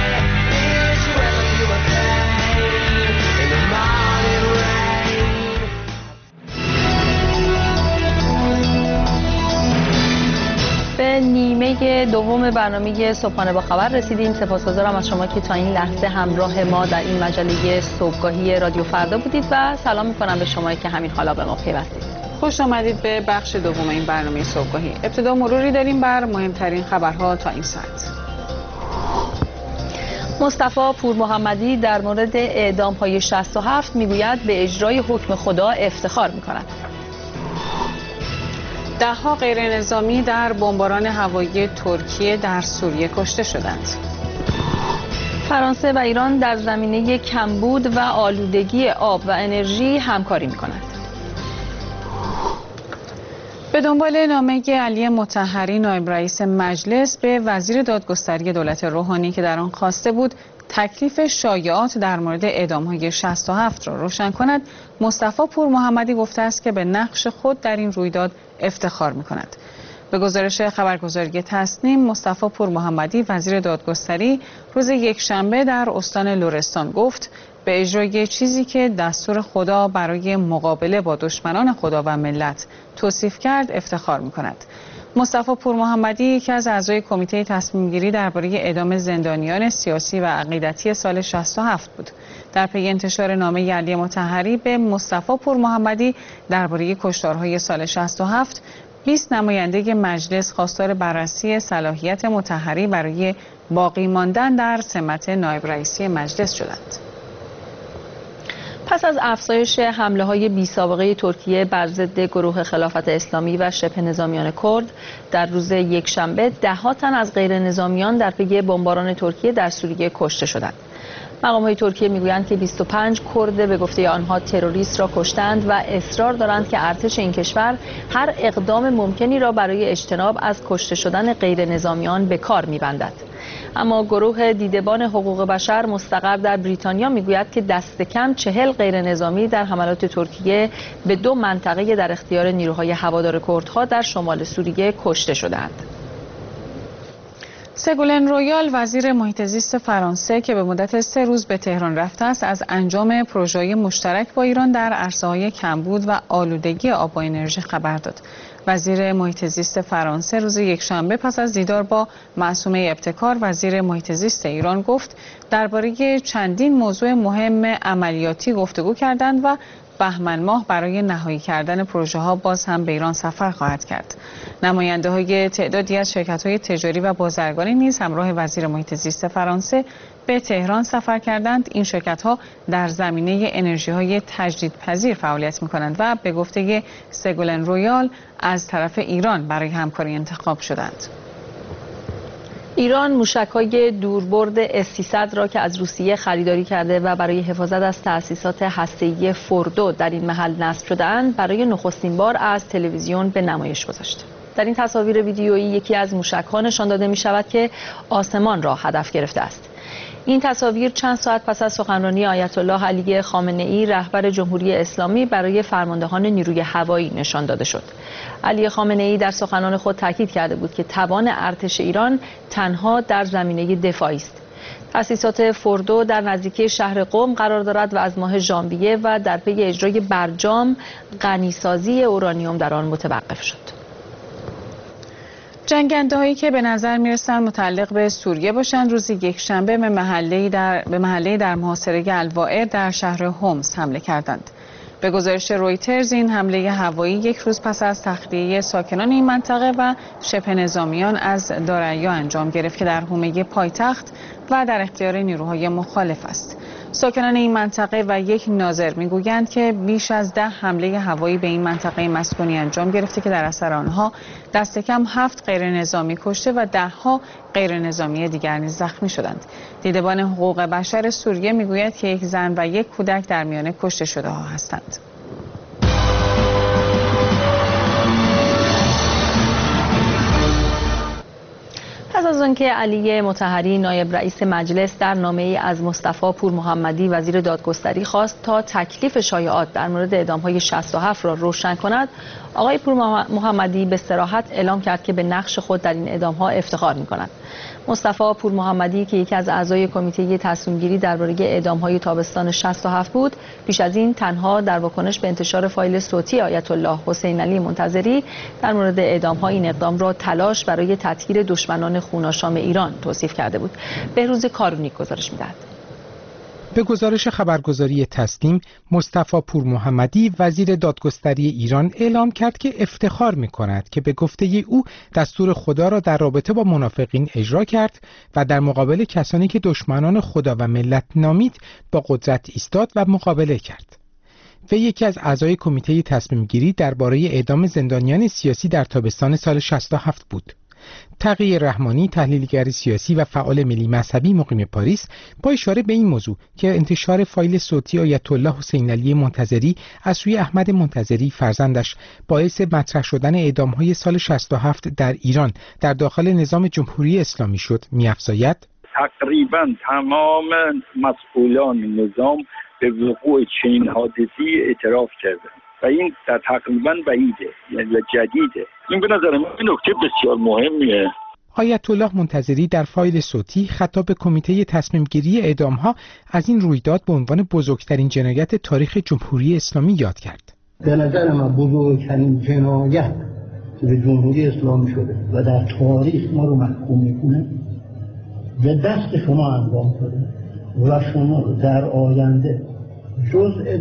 به نیمه دوم برنامه صبحانه با خبر رسیدیم. سپاسگزارم از شما که تا این لحظه همراه ما در این مجله صبحگاهی رادیو فردا بودید و سلام میکنم به شما که همین حالا به ما پیوستید. خوش آمدید به بخش دوم این برنامه صبحگاهی. ابتدا مروری داریم بر مهمترین خبرها تا این ساعت. مصطفی پورمحمدی در مورد اعدام‌های 67 میگوید به اجرای حکم خدا افتخار میکند. ده‌ها غیرنظامی در بمباران هوایی ترکیه در سوریه کشته شدند. فرانسه و ایران در زمینه کمبود و آلودگی آب و انرژی همکاری می‌کنند. به دنبال نامه علی مطهری نایب رئیس مجلس به وزیر دادگستری دولت روحانی که در آن خواسته بود تکلیف شایعات در مورد اعدام‌های 67 را روشن کند، مصطفی پورمحمدی گفته است که به نقش خود در این رویداد افتخار می‌کند. به گزارش خبرگزاری تسنیم، مصطفی پورمحمدی وزیر دادگستری روز یکشنبه در استان لرستان گفت به اجرای چیزی که دستور خدا برای مقابله با دشمنان خدا و ملت توصیف کرد افتخار می‌کند. مصطفی پورمحمدی یکی از اعضای کمیته تصمیم گیری درباره اعدام زندانیان سیاسی و عقیدتی سال 67 بود. در پی انتشار نامه علی مطهری به مصطفی پورمحمدی درباره کشتارهای سال 67، 20 نماینده مجلس خواستار بررسی صلاحیت مطهری برای باقی ماندن در سمت نایب رئیسی مجلس شدند. پس از افزایش حمله‌های بی‌سابقه ترکیه بر ضد گروه خلافت اسلامی و شبه نظامیان کرد، در روز یکشنبه ده‌ها تن از غیر نظامیان در پی بمباران ترکیه در سوریه کشته شدند. مقام‌های ترکیه میگویند که 25 کرد به گفته آنها تروریست را کشتند و اصرار دارند که ارتش این کشور هر اقدام ممکنی را برای اجتناب از کشته شدن غیر نظامیان به کار می‌بندد. اما گروه دیدبان حقوق بشر مستقر در بریتانیا میگوید که دست کم 40 غیر نظامی در حملات ترکیه به 2 منطقه در اختیار نیروهای هوادار کردها در شمال سوریه کشته شدند. سگولن رویال وزیر محیط زیست فرانسه که به مدت 3 روز به تهران رفته است، از انجام پروژه‌های مشترک با ایران در عرصه‌های کمبود و آلودگی آب و انرژی خبر داد. وزیر محیط زیست فرانسه روز یکشنبه پس از دیدار با معصومه ابتکار وزیر محیط زیست ایران گفت درباره چندین موضوع مهم عملیاتی گفتگو کردند و بهمن ماه برای نهایی کردن پروژه ها باز هم به ایران سفر خواهد کرد. نماینده های تعدادی از شرکت های تجاری و بازرگانی نیز همراه وزیر محیط زیست فرانسه به تهران سفر کردند. این شرکت ها در زمینه انرژی های تجدیدپذیر فعالیت می کنند و به گفته سگولن رویال از طرف ایران برای همکاری انتخاب شدند. ایران موشک‌های دوربرد S-300 را که از روسیه خریداری کرده و برای حفاظت از تأسیسات هسته‌ای فوردو در این محل نصب شده‌اند، برای نخستین بار از تلویزیون به نمایش گذاشت. در این تصاویر ویدیویی یکی از موشک‌ها نشان داده می‌شود که آسمان را هدف گرفته است. این تصاویر چند ساعت پس از سخنرانی آیت الله علی خامنه‌ای رهبر جمهوری اسلامی برای فرماندهان نیروی هوایی نشان داده شد. علی خامنه‌ای در سخنان خود تاکید کرده بود که توان ارتش ایران تنها در زمینه دفاعی است. تأسیسات فوردو در نزدیکی شهر قم قرار دارد و از ماه ژانویه و در پی اجرای برجام غنیسازی اورانیوم در آن متوقف شد. جنگنده‌هایی که به نظر میرسن متعلق به سوریه باشند روز یکشنبه به محله در محاصره الواعر در شهر هومس حمله کردند. به گزارش رویترز این حمله هوایی یک روز پس از تخلیه ساکنان این منطقه و شبه نظامیان از داریا انجام گرفت که در حومه پایتخت و در اختیار نیروهای مخالف است. ساکنان این منطقه و یک ناظر میگویند که بیش از 10 حمله هوایی به این منطقه مسکونی انجام گرفته که در اثر آنها دست کم 7 غیر نظامی کشته و 10 غیر نظامی دیگر نیز زخمی شدند. دیدبان حقوق بشر سوریه میگوید که یک زن و یک کودک در میان کشته شده ها هستند. پس از آنکه علی مطهری نایب رئیس مجلس در نامه‌ای از مصطفی پور محمدی وزیر دادگستری خواست تا تکلیف شایعات در مورد اعدام‌های 67 را روشن کند، آقای پور محمدی به صراحت اعلام کرد که به نقش خود در این اعدام‌ها افتخار می‌کند. مصطفی پور محمدی که یکی از اعضای کمیته تصمیم‌گیری درباره اعدام‌های تابستان 67 بود، پیش از این تنها در واکنش به انتشار فایل صوتی آیت الله حسین علی منتظری در مورد اعدام‌ها این اقدام را تلاش برای تطهیر دشمنان خوناشام ایران توصیف کرده بود. بهروز کارونی گزارش می‌دهد. به گزارش خبرگزاری تسنیم، مصطفی پور محمدی وزیر دادگستری ایران اعلام کرد که افتخار می‌کند که به گفته او دستور خدا را در رابطه با منافقین اجرا کرد و در مقابل کسانی که دشمنان خدا و ملت نامید با قدرت ایستاد و مقابله کرد. و یکی از اعضای کمیته تصمیم گیری درباره اعدام زندانیان سیاسی در تابستان سال 67 بود. تقی رحمانی، تحلیلگر سیاسی و فعال ملی مذهبی مقیم پاریس، با اشاره به این موضوع که انتشار فایل صوتی آیت الله حسین علی منتظری از سوی احمد منتظری فرزندش باعث مطرح شدن اعدام‌های سال 67 در ایران در داخل نظام جمهوری اسلامی شد، می‌افزاید تقریبا تمام مسئولان نظام به وقوع چنین حادثه‌ای اعتراف کردند و این در تقریبا بعیده، یعنی جدیده. این به نظر من نکته بسیار مهمیه. آیت الله منتظری در فایل صوتی خطاب به کمیته تصمیم گیری اعدام‌ها از این رویداد به عنوان بزرگترین جنایت تاریخ جمهوری اسلامی یاد کرد. به نظر من بزرگترین جنایت به جمهوری اسلامی شده و در تاریخ ما رو محکوم میکنه به دست شما انجام شده و شما رو در آینده جزء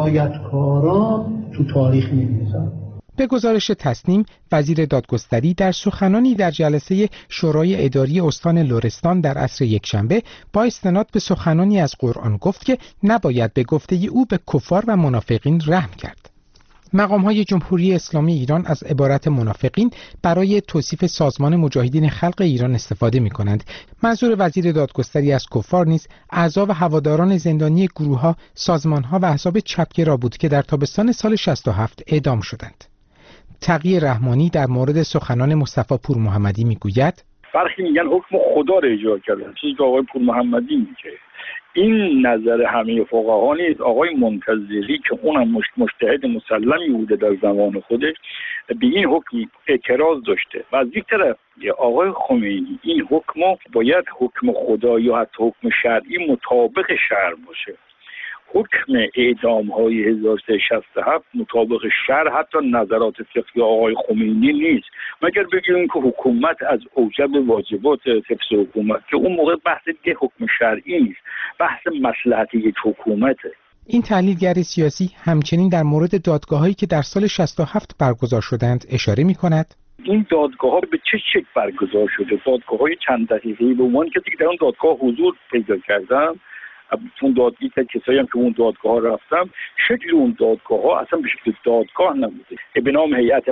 جنایتکاران تو تاریخ می‌نویسن. به گزارش تسنیم، وزیر دادگستری در سخنانی در جلسه شورای اداری استان لرستان در عصر یکشنبه با استناد به سخنانی از قرآن گفت که نباید به گفته او به کفار و منافقین رحم کرد. مقام‌های جمهوری اسلامی ایران از عبارت منافقین برای توصیف سازمان مجاهدین خلق ایران استفاده می‌کنند. منظور وزیر دادگستری از کفار نیز اعضا و هواداران زندانی گروه‌ها، سازمان‌ها و احزاب چپگرا بود که در تابستان سال 67 اعدام شدند. تقی رحمانی در مورد سخنان مصطفی پور محمدی میگوید برخی میگن حکم خدا را اجرا کردن، چیزی که آقای پور محمدی میگه. این نظر همه فقها نیست. آقای منتظری که اونم مجتهد مسلمی بوده در زمان خودش به این حکم اعتراض داشته و از یک طرف آقای خمینی این حکم باید حکم خدا یا حتی حکم شرعی مطابق شرع باشه. حکم اعدام‌های 1367 مطابق شرع حتی نظرات فقهی آقای خمینی نیست، مگر بگیم که حکومت از اوجب واجبات حفظ حکومت که اون موقع بحث دیگه حکم شرعی نیست، بحث مصلحت یک حکومته. این تحلیلگر سیاسی همچنین در مورد دادگاه‌هایی که در سال 67 برگزار شدند اشاره می‌کند. این دادگاه‌ها به چه شکل برگزار شده؟ دادگاه‌های چند دقیقه‌ای به عنوان کسی که در اون دادگاه حضور پیدا کردن، اون دادگاهی کسایی هم که اون دادگاه رفتم، شکل اون دادگاه ها اصلا به شکل دادگاه نبوده، به نام هیئت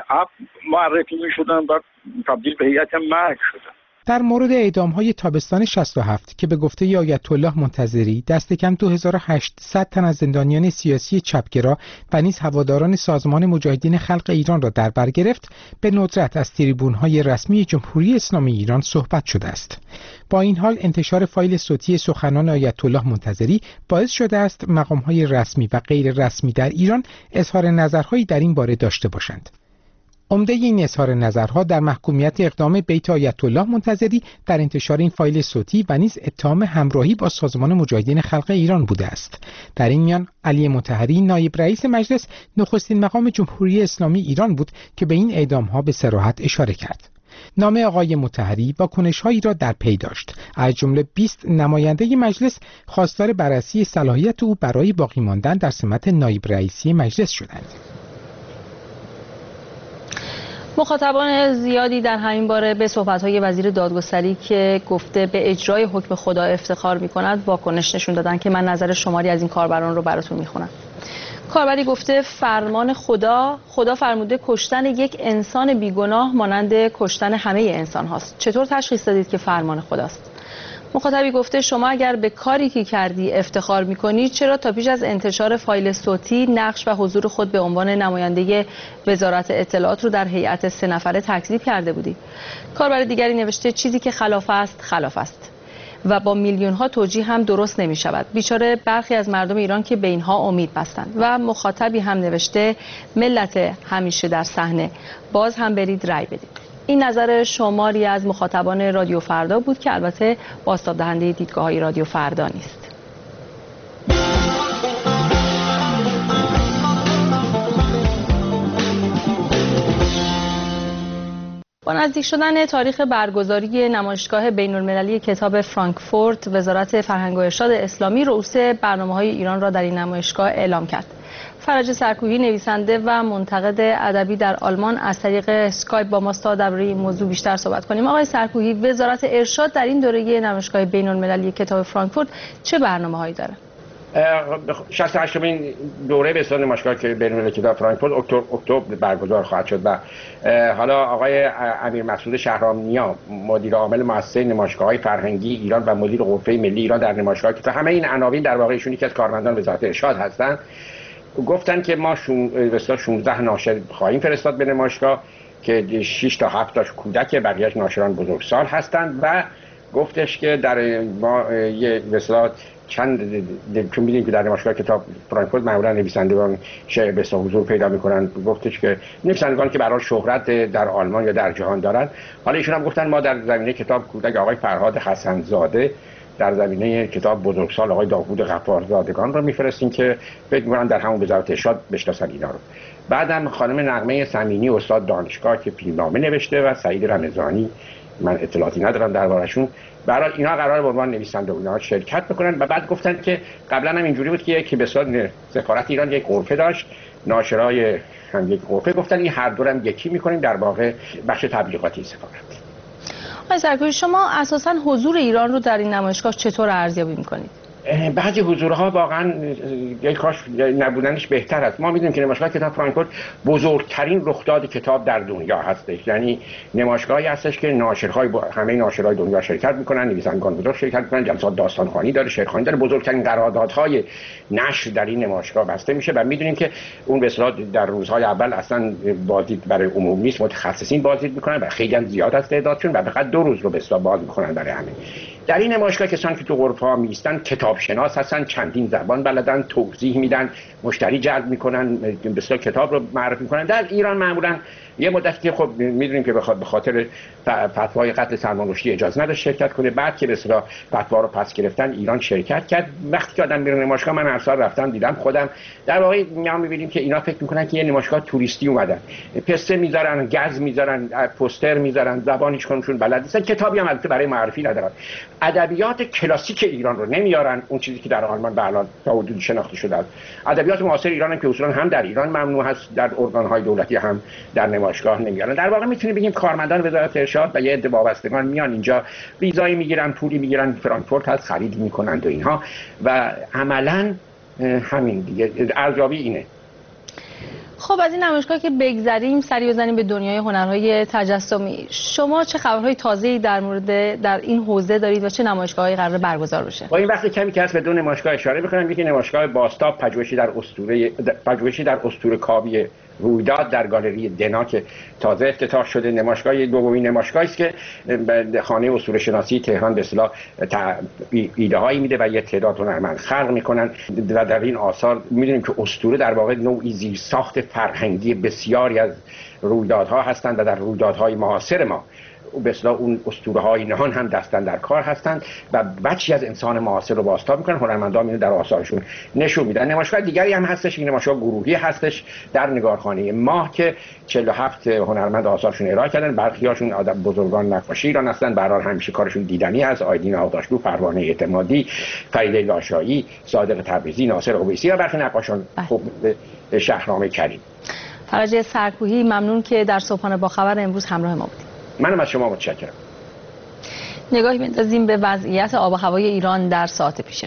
معرفی می شدن و تبدیل به هیئت مرگ شدن. در مورد اعدام‌های تابستان 67 که به گفته آیت الله منتظری دست کم 2800 تن از زندانیان سیاسی چپگرا و نیز هواداران سازمان مجاهدین خلق ایران را در بر گرفت، به ندرت از تریبون‌های رسمی جمهوری اسلامی ایران صحبت شده است. با این حال انتشار فایل صوتی سخنان آیت الله منتظری باعث شده است مقام‌های رسمی و غیر رسمی در ایران اظهار نظرهایی در این باره داشته باشند. عمده این اظهار نظرها در محکومیت اقدام بیت آیت الله منتظری در انتشار این فایل صوتی و نیز اتهام همراهی با سازمان مجاهدین خلق ایران بوده است. در این میان علی مطهری نایب رئیس مجلس نخستین مقام جمهوری اسلامی ایران بود که به این اعدام‌ها به صراحت اشاره کرد. نامه آقای مطهری واکنش‌هایی را در پی داشت. از جمله 20 نماینده مجلس خواستار بررسی صلاحیت او برای باقی ماندن در سمت نایب رئیسی مجلس شدند. مخاطبان زیادی در همین باره به صحبت‌های وزیر دادگستری که گفته به اجرای حکم خدا افتخار می‌کند واکنش نشون دادن که من نظر شماری از این کاربران رو براتون می‌خونم. کاربری گفته فرمان خدا فرموده کشتن یک انسان بیگناه مانند کشتن همه انسان هاست. چطور تشخیص دادید که فرمان خداست؟ مخاطبی گفته شما اگر به کاری که کردی افتخار می‌کنی چرا تا پیش از انتشار فایل صوتی نقش و حضور خود به عنوان نماینده وزارت اطلاعات رو در هیئت 3 نفره تکذیب کرده بودی؟ کاربر دیگری نوشته چیزی که خلاف است خلاف است و با میلیون‌ها توجیه هم درست نمی‌شود. بیچاره برخی از مردم ایران که به اینها امید بستند. و مخاطبی هم نوشته ملت همیشه در صحنه، باز هم برید رأی بدید. این نظر شماری از مخاطبان رادیو فردا بود که البته بازتاب دهنده دیدگاه‌های رادیو فردا نیست. با نزدیک شدن تاریخ برگزاری نمایشگاه بین‌المللی کتاب فرانکفورت، وزارت فرهنگ و ارشاد اسلامی رؤوس برنامه‌های ایران را در این نمایشگاه اعلام کرد. فرج سرکوهی نویسنده و منتقد ادبی در آلمان از طریق اسکایپ با ما تا درباره این موضوع بیشتر صحبت کنیم. آقای سرکوهی، وزارت ارشاد در این دوره نمایشگاه بین‌المللی کتاب فرانکفورت چه برنامه‌هایی داره؟ 68مین دوره به اصطلاح نمایشگاه بین‌المللی کتاب فرانکفورت اکتبر برگزار خواهد شد و حالا آقای امیر مسعود شهرامنیا مدیر عامل مؤسسه نمایشگاه‌های فرهنگی ایران و مدیر غرفه ملی ایران در نمایشگاه کتاب، همه این عناوین در واقع ایشون یکی از کارمندان وزارت ارشاد هستند، گفتن که ما 16 ناشر خواهیم فرستاد به نمایشگاه که 6 تا 7 تاش کودک، بقیه‌اش ناشران بزرگسال هستند و گفتش که در ما یه مثلا چند چون می‌دونیم که در نمایشگاه کتاب فرانکفورت معمولا نویسندگان به حضور پیدا می‌کنن، گفتش که نویسندگان که برای شهرت در آلمان یا در جهان دارن. حالا ایشون هم گفتن ما در زمینه کتاب کودک آقای فرهاد حسن‌زاده، در زمینه کتاب بزرگسال آقای داوود غفارزادگان رو میفرستیم که فکر می‌کنم در همون وزارت ارشاد بشناسن اینا رو. بعدم خانم نغمه سمینی استاد دانشگاه که فیلمنامه نوشته و سعید رمضانی، من اطلاعاتی ندارم دربارشون، برای اینا قرار به عنوان نویسنده اینا شرکت بکنن. و بعد گفتن که قبلا هم اینجوری بود که به اصطلاح سفارت ایران یک غرفه داشت، ناشرای هم یک غرفه، گفتن این هر دو رو هم یکی می‌کنیم در واقع بخش تبلیغاتی سفارت. آقای سرکوهی، شما اساساً حضور ایران رو در این نمایشگاه چطور ارزیابی می‌کنید؟ بعضی حضورها واقعا یک کاش نبودنش بهتر است. ما می‌دونیم که نمایشگاه کتاب فرانکفورت بزرگترین رخداد کتاب در دنیا هستش، یعنی نمایشگاهی هستش که ناشرهای همه ناشرهای دنیا شرکت می‌کنن، نویسندگان بزرگ شرکت می‌کنن، جلسات داستانخوانی داره، شعرخوانی داره، بزرگترین قراردادهای نشر در این نمایشگاه بسته میشه و می‌دونیم که اون به اصطلاح در روزهای اول اصلا بازدید برای عموم نیست، متخصصین بازدید می‌کنن و خیلی هم زیاد است تعدادشون و فقط 2 روز رو به اصطلاح باز می‌کنن برای همه. در این نمایشگاه کسانی که تو غرفه‌ها میستن کتاب شناس هستن، چندین زبان بلدن، توضیح میدن، مشتری جلب میکنن، بسیار کتاب رو معرفی میکنن. در ایران معمولا یه مدتی که خب میدونیم که به خاطر فتوای قتل سلمان رشدی اجازه نداشت شرکت کنه، بعد که به اصطلاح فتوا رو پس گرفتن ایران شرکت کرد. وقتی که آدم میره نمایشگاه، من هر سال رفتم دیدم خودم، در واقع میام میبینیم که اینا فکر میکنن که یه نمایشگاه توریستی اومدن، پسته میذارن، گز میذارن، پوستر میذارن، زبان هیچ کدومشون بلد نیستن، کتابی هم البته برای معرفی ندارن، ادبیات کلاسیک ایران رو نمیارن، اون چیزی که در آلمان به الان تا حدودی شناخته شده است. ادبیات معاصر ایران هم که اصولا هم در ایران ممنوع هست، در ارگان‌های دولتی هم در نمایشگاه نمیارن. در واقع میتونیم بگیم کارمندان وزارت ارشاد و یه عده وابستگان میان اینجا، ویزایی میگیرن، پولی میگیرن، فرانکفورت هست خرید میکنن و اینها و عملاً همین دیگه ارزیابی اینه. خب از این نمایشگاه که بگذریم، سری بزنیم به دنیای هنرهای تجسمی. شما چه خبرهای تازه‌ای در این حوزه دارید و چه نمایشگاهایی قرار برگزار بشه؟ با این وقت کمی که هست به 2 نمایشگاه اشاره می‌کنم. یکی نمایشگاه باستاب، پژوهشی در اسطوره کاوی رویداد در گالری دنا که تازه افتتاح شده. نمایشگاه دومین نمایشگاهی است که خانه اسطوره شناسی تهران به اصطلاح ایده‌هایی میده و یه تعداد هنرمند خلق میکنن و در این آثار میدونیم که اسطوره در واقع نوعی زیرساخت فرهنگی بسیاری از رویدادها هستند و در رویدادهای معاصر ما به اصطلاح اون اسطوره‌های نهان هم دستن در کار هستند و بخشی از انسان معاصر رو بازتاب میکنن. هنرمندان اینو در آثارشون نشون میدن. نمایشگاه دیگری هم هستش، این نمایشگاه گروهی هستش در نگارخانه ماه که 47 هنرمند آثارشون ارائه کردن. برخیاشون آدم بزرگان نقاشی ایران هستن، برای همیشه کارشون دیدنی هست. آیدین آغداشلو، پروانه اعتمادی، فریده لاشایی، صادق تبریزی، ناصر اویسی و برخی نقاشان خوب شهرام کریم. فرج سرکوهی، ممنون که در صبحانه با خبر امروز همراه ما بودید. منم از شما متشکرم. نگاهی بندازیم به وضعیت آب و هوای ایران در ساعت پیش رو.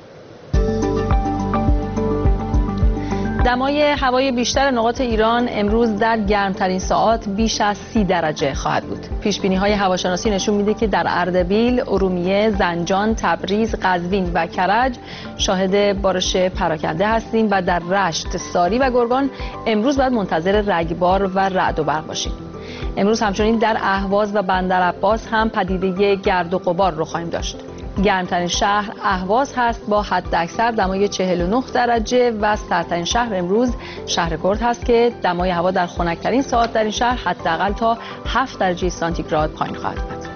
دمای هوای بیشتر نقاط ایران امروز در گرمترین ساعات بیش از 30 درجه خواهد بود. پیشبینی‌های هواشناسی نشون میده که در اردبیل، ارومیه، زنجان، تبریز، قزوین و کرج شاهد بارش پراکنده هستیم و در رشت، ساری و گرگان امروز باید منتظر رگبار و رعد و برق باشیم. امروز همچنین در اهواز و بندرعباس هم پدیده گرد و غبار رو خواهیم داشت. گرمترین شهر اهواز هست با حداکثر دمای 49 درجه و سردترین شهر امروز شهر کرد هست که دمای هوا در خنک‌ترین ساعات در این شهر حداقل تا 7 درجه سانتیگراد پایین خواهد بود.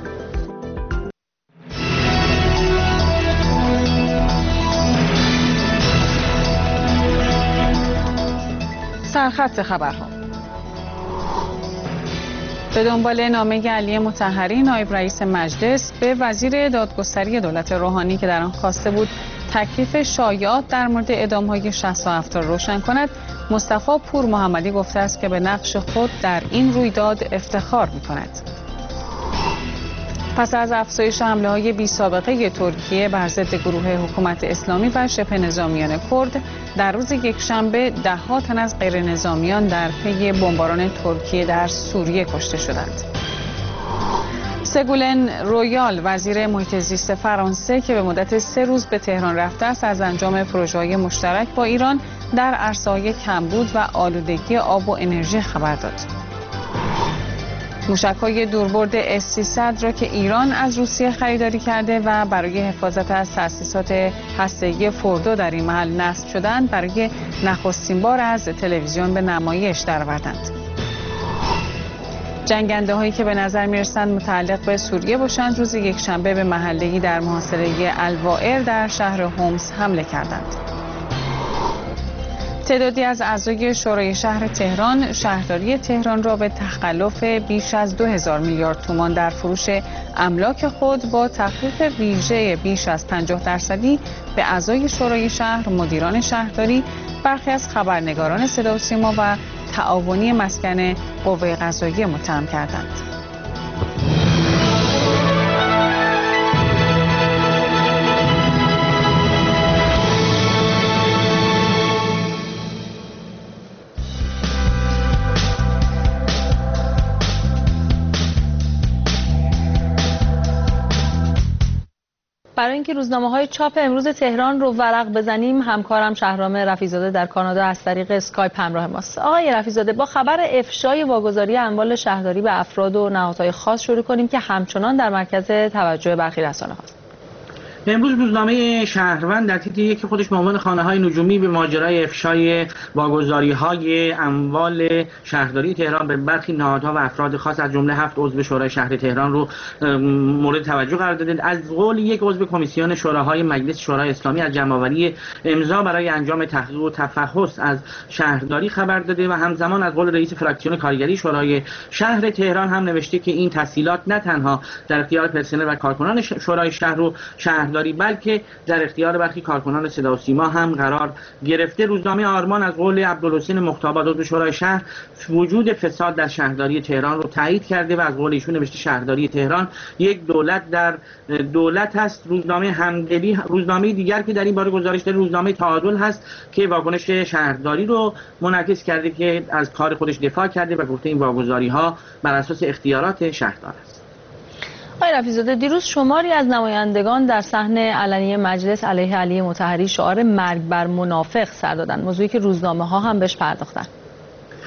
سرخط خبرها. به دنبال نامه علی مطهری نایب رئیس مجلس به وزیر دادگستری دولت روحانی که در آن خواسته بود تکلیف شایعات در مورد اعدام‌های 67 را روشن کند، مصطفی پور محمدی گفته است که به نقش خود در این رویداد افتخار می‌کند. پس از افزایش حمله‌های بی‌سابقه ترکیه بر ضد گروه حکومت اسلامی و شبه نظامیان کرد، در روز یکشنبه ده‌ها تن از غیر نظامیان در پی بمباران ترکیه در سوریه کشته شدند. سگولن رویال، وزیر محیط زیست فرانسه که به مدت 3 روز به تهران رفته است، از انجام پروژه‌های مشترک با ایران در عرصه‌های کمبود و آلودگی آب و انرژی خبر داد. موشک‌های دوربرد S-300 را که ایران از روسیه خریداری کرده و برای حفاظت از تأسیسات هسته‌ای فوردو در این محل نصب شدند، برای نخستین بار از تلویزیون به نمایش درآوردند. جنگنده‌هایی که به نظر می‌رسند متعلق به سوریه باشند، روز یکشنبه به محله‌ای در محاصره الوایر در شهر هومس حمله کردند. تعدادی از اعضای شورای شهر تهران شهرداری تهران را به تخلف بیش از 2000 میلیارد تومان در فروش املاک خود با تخفیف ویژه بیش از 50% به اعضای شورای شهر، مدیران شهرداری، برخی از خبرنگاران صدا و سیما و تعاونی مسکن قوه قضاییه متهم کردند. برای اینکه روزنامه‌های چاپ امروز تهران رو ورق بزنیم، همکارم شهرام رفیع‌زاده در کانادا از طریق اسکایپ همراه ماست. آقای رفیع‌زاده، با خبر افشای واگذاری اموال شهرداری به افراد و نهادهای خاص شروع کنیم که همچنان در مرکز توجه برخی رسانه‌هاست. امروز روزنامه شهروند در تیتر یک خودش به عنوان خانه‌های نجومی به ماجرای افشای واگذاری‌های اموال شهرداری تهران به برخی نهادها و افراد خاص از جمله 7 عضو شورای شهر تهران رو مورد توجه قرار داده. از قول یک عضو کمیسیون شوراهای مجلس شورای اسلامی از جمع‌آوری امضا برای انجام تحقیق و تفحص از شهرداری خبر داده و همزمان از قول رئیس فراکسیون کارگری شورای شهر تهران هم نوشته که این تسهیلات نه تنها در اختیار پرسنل و کارکنان شورای شهر و شهرداری بلکه در اختیار برخی کارکنان صدا و سیما هم قرار گرفته. روزنامه آرمان از قول عبدالحسین مختاباد عضو شورای شهر وجود فساد در شهرداری تهران رو تایید کرده و از قول ایشون نوشته شهرداری تهران یک دولت در دولت هست. روزنامه همدلی، روزنامه دیگر که در این باره گزارش داره، روزنامه تعادل هست که واکنش شهرداری رو منعکس کرده که از کار خودش دفاع کرده و گفته این واگذاری‌ها بر اساس اختیارات شهردار است. آقای رفیع‌زاده، دیروز شماری از نمایندگان در صحنه علنی مجلس علیه علی مطهری شعار مرگ بر منافق سر دادند، موضوعی که روزنامه‌ها هم بهش پرداختن.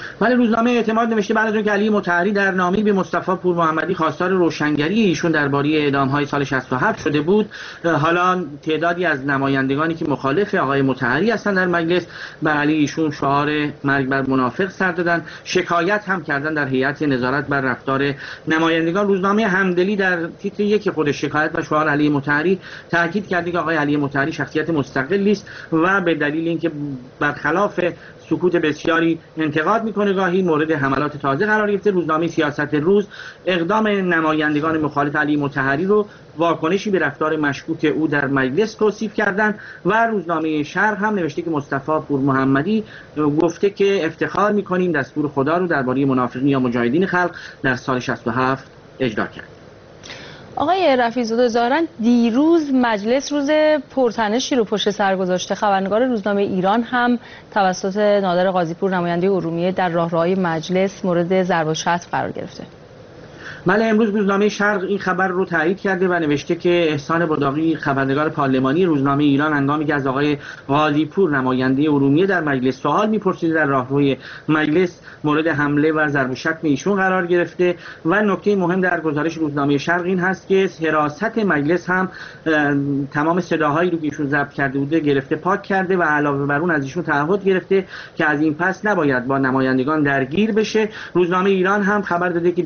ولی روزنامه اعتماد نوشته بعد از اون که علی مطهری در نامه‌ای به مصطفی پور محمدی خواستار روشنگری ایشون درباره اعدام‌های سال 67 شده بود، حالا تعدادی از نمایندگانی که مخالف آقای مطهری هستند در مجلس بر علی ایشون شعار مرگ بر منافق سر دادن، شکایت هم کردن در هیئت نظارت بر رفتار نمایندگان. روزنامه همدلی در تیتر یک خودش شکایت و شعار علی مطهری تاکید کرده که آقای علی مطهری شخصیت مستقلی است و به دلیل اینکه برخلاف سکوت بسیاری انتقاد میکنه گاهی مورد حملات تازه قرار گرفته. روزنامه سیاست روز اقدام نمایندگان مخالف علی مطهری رو واکنشی به رفتار مشکوک او در مجلس توصیف کردند و روزنامه شرق هم نوشته که مصطفی پور محمدی گفته که افتخار میکنیم دستور خدا رو درباره منافقین یا مجاهدین خلق در سال 67 اجرا کرد. آقای رفیع‌زاده، ظاهراً دیروز مجلس روز پرتنشی رو پشت سر گذاشته. خبرنگار روزنامه ایران هم توسط نادر قاضی‌پور نماینده ارومیه در راهروهای مجلس مورد ضرب و شتم قرار گرفته. بله، امروز روزنامه شرق این خبر رو تایید کرده و نوشته که احسان باداقی خبرنگار پارلمانی روزنامه ایران هنگامی که از آقای قاضی‌پور نماینده ارومیه در مجلس سوال می‌پرسید در راهروی مجلس مورد حمله و ضرب و شتم ایشون قرار گرفته. و نکته مهم در گزارش روزنامه شرق این هست که حراست مجلس هم تمام صداهایی رو که ایشون ضبط کرده بوده گرفته پاک کرده و علاوه بر اون از ایشون تعهد گرفته که از این پس نباید با نمایندگان درگیر بشه. روزنامه ایران هم خبر داده که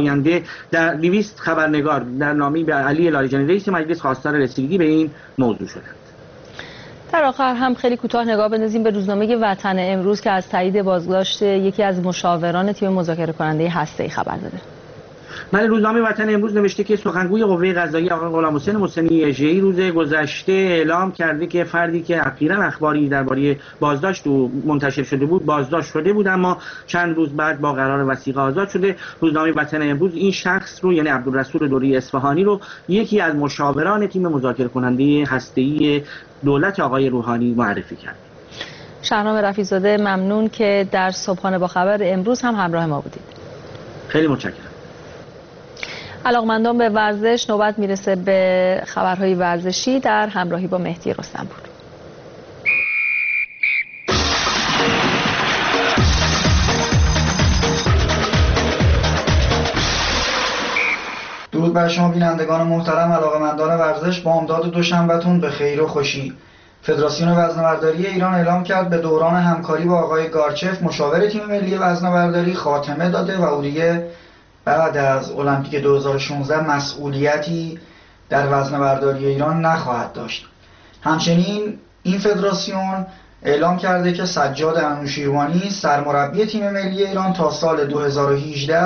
200 خبرنگار در نامه‌ای به علی لاریجانی رئیس مجلس خواستار رسیدگی به این موضوع شدند. در آخر هم خیلی کوتاه نگاه بندازیم به روزنامه وطن امروز که از تایید بازداشت یکی از مشاوران تیم مذاکره کننده هسته‌ای خبر داده. بله، روزنامه وطن امروز نوشته که سخنگوی قوه قضاییه آقای غلامحسین محسنی اژه‌ای روز گذشته اعلام کرده که فردی که اخیراً اخباری درباره بازداشت او منتشر شده بود بازداشت شده بود، اما چند روز بعد با قرار وثیقه آزاد شده. روزنامه وطن امروز این شخص رو، یعنی عبدالرسول دوری اصفهانی رو، یکی از مشاوران تیم مذاکره کننده هسته‌ای دولت آقای روحانی معرفی کرد. شهرام رفیع‌زاده، ممنون که در صبحانه با خبر امروز هم همراه ما بودید. خیلی متشکرم. علاقمندان به ورزش، نوبت میرسه به خبرهای ورزشی در همراهی با مهدی رستمپور. درود بر شما بینندگان محترم، علاقمندان ورزش. با امداد دوشنبه‌تون به خیر و خوشی. فدراسیون وزنه‌برداری ایران اعلام کرد به دوران همکاری با آقای گارچف مشاور تیم ملی وزنه‌برداری خاتمه داده و او دیگه بعد از المپیک 2016 مسئولیتی در وزنه‌برداری ایران نخواهد داشت. همچنین این فدراسیون اعلام کرده که سجاد انوشیروانی سرمربی تیم ملی ایران تا سال 2018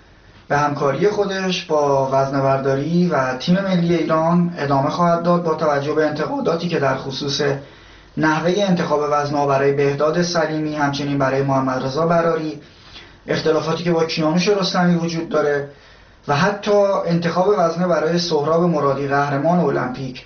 به همکاری خودش با وزنه‌برداری و تیم ملی ایران ادامه خواهد داد با توجه به انتقاداتی که در خصوص نحوه انتخاب وزن‌ها برای بهداد سلیمی، همچنین برای محمد رضا براری، اختلافاتی که با کیانوش رستمی وجود داره و حتی انتخاب وزنه برای سهراب مرادی قهرمان المپیک.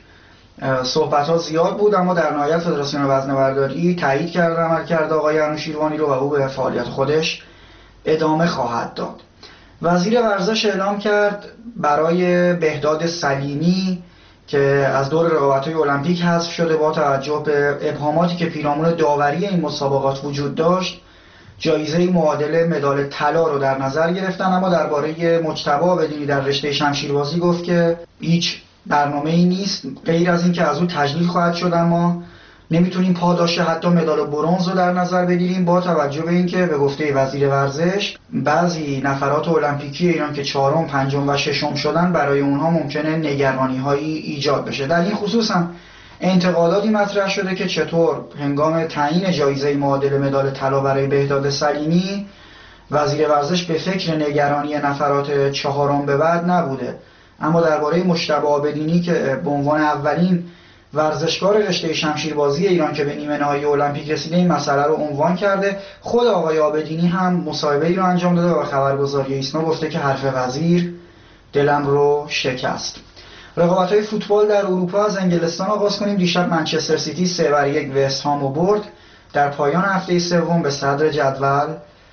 صحبت‌ها زیاد بود، اما در نهایت فدراسیون وزنه‌برداری تایید کرده عملکرد آقای انوشیروانی رو و او به فعالیت خودش ادامه خواهد داد. وزیر ورزش اعلام کرد برای بهداد سلیمی که از دور رقابت‌های المپیک حذف شده با توجه به ابهاماتی که پیرامون داوری این مسابقات وجود داشت، جایزه معادل مدال طلا رو در نظر گرفتن. اما درباره مجتبی عابدینی در رشته شمشیربازی گفت که هیچ برنامه‌ای نیست غیر از این که از او تجلیل خواهد شد، اما نمیتونیم پاداش حتی مدال برنز رو در نظر بگیریم با توجه به اینکه به گفته وزیر ورزش بعضی نفرات المپیکی ایران که چهارم، پنجم و ششم شدن برای اونها ممکنه نگرانی‌هایی ایجاد بشه. در این خصوص هم انتقاداتی مطرح شده که چطور هنگام تعیین جایزه معادل مدال طلا برای بهداد سلیمی وزیر ورزش به فکر نگرانی نفرات چهارم به بعد نبوده. اما درباره مجتبی عابدینی که به عنوان اولین ورزشکار رشته شمشیربازی ایران که به نیمه نهایی المپیک رسیده این مسئله رو عنوان کرده، خود آقای عابدینی هم مصاحبه‌ای رو انجام داده و خبرگزاری ایسنا گفته که حرف وزیر دلم رو شکست. رقابت‌های فوتبال در اروپا از انگلستان آغاز کنیم. دیشب منچستر سیتی 3-1 وست هامو برد. در پایان هفته سوم به صدر جدول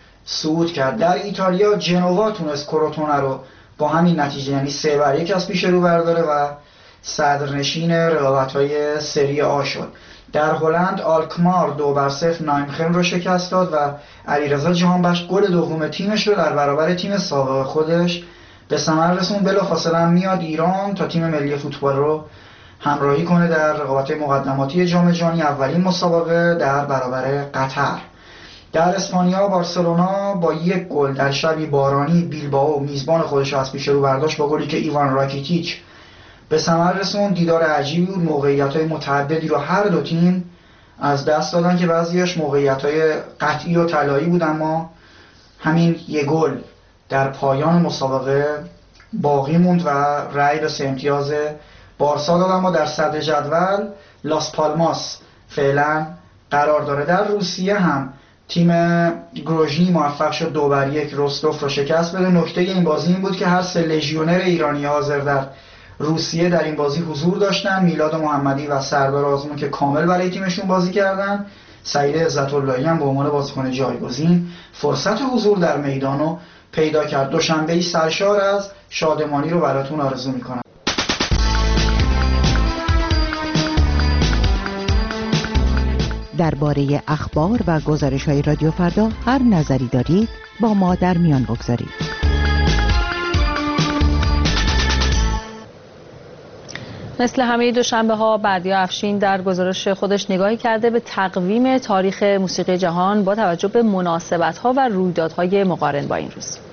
صعود کرد. در ایتالیا جنوا تونست کروتونه رو با همین نتیجه، یعنی 3-1 از پیش رو برداره و صدرنشین رقابت‌های سری آ شد. در هلند آلکمار 2-0 نایمخن رو شکست داد و علیرضا جهانبخش گل دوم تیمش رو در برابر تیم سابق خودش به ثمر رسوند. بلافاصله میاد ایران تا تیم ملی فوتبال رو همراهی کنه در رقابت‌های مقدماتی جام جهانی، اولین مسابقه در برابر قطر. در اسپانیا بارسلونا با 1 گل در شبی بارانی بیلبائو میزبان خودش از پیش رو برداشت با گلی که ایوان راکیتیچ به ثمر رسوند. دیدار عجیبی بود، موقعیت‌های متعددی رو هر دو تیم از دست دادن که بعضیش موقعیت‌های قطعی و طلایی بود، اما همین 1 گل در پایان مسابقه باقی موند و رأی به 3 امتیاز بارسا داد. اما در صدر جدول لاس پالماس فعلا قرار داره. در روسیه هم تیم گروژنی موفق شد 2-1 روستوف رو شکست بده. نکته این بازی این بود که هر 3 لژیونر ایرانی حاضر در روسیه در این بازی حضور داشتن، میلاد محمدی و سردار آزمون که کامل برای تیمشون بازی کردن. سعید عزت‌اللهی هم به عنوان بازیکن جایگزین فرصت حضور در میدان رو پیدا کرد. دوشنبه‌ای سرشار از شادمانی رو براتون آرزو می‌کنم. درباره اخبار و گزارش‌های رادیو فردا هر نظری دارید با ما در میان بگذارید. مثل همه دوشنبه ها بردیا افشین در گزارش خودش نگاهی کرده به تقویم تاریخ موسیقی جهان با توجه به مناسبت‌ها و رویدادهای مقارن با این روز. ،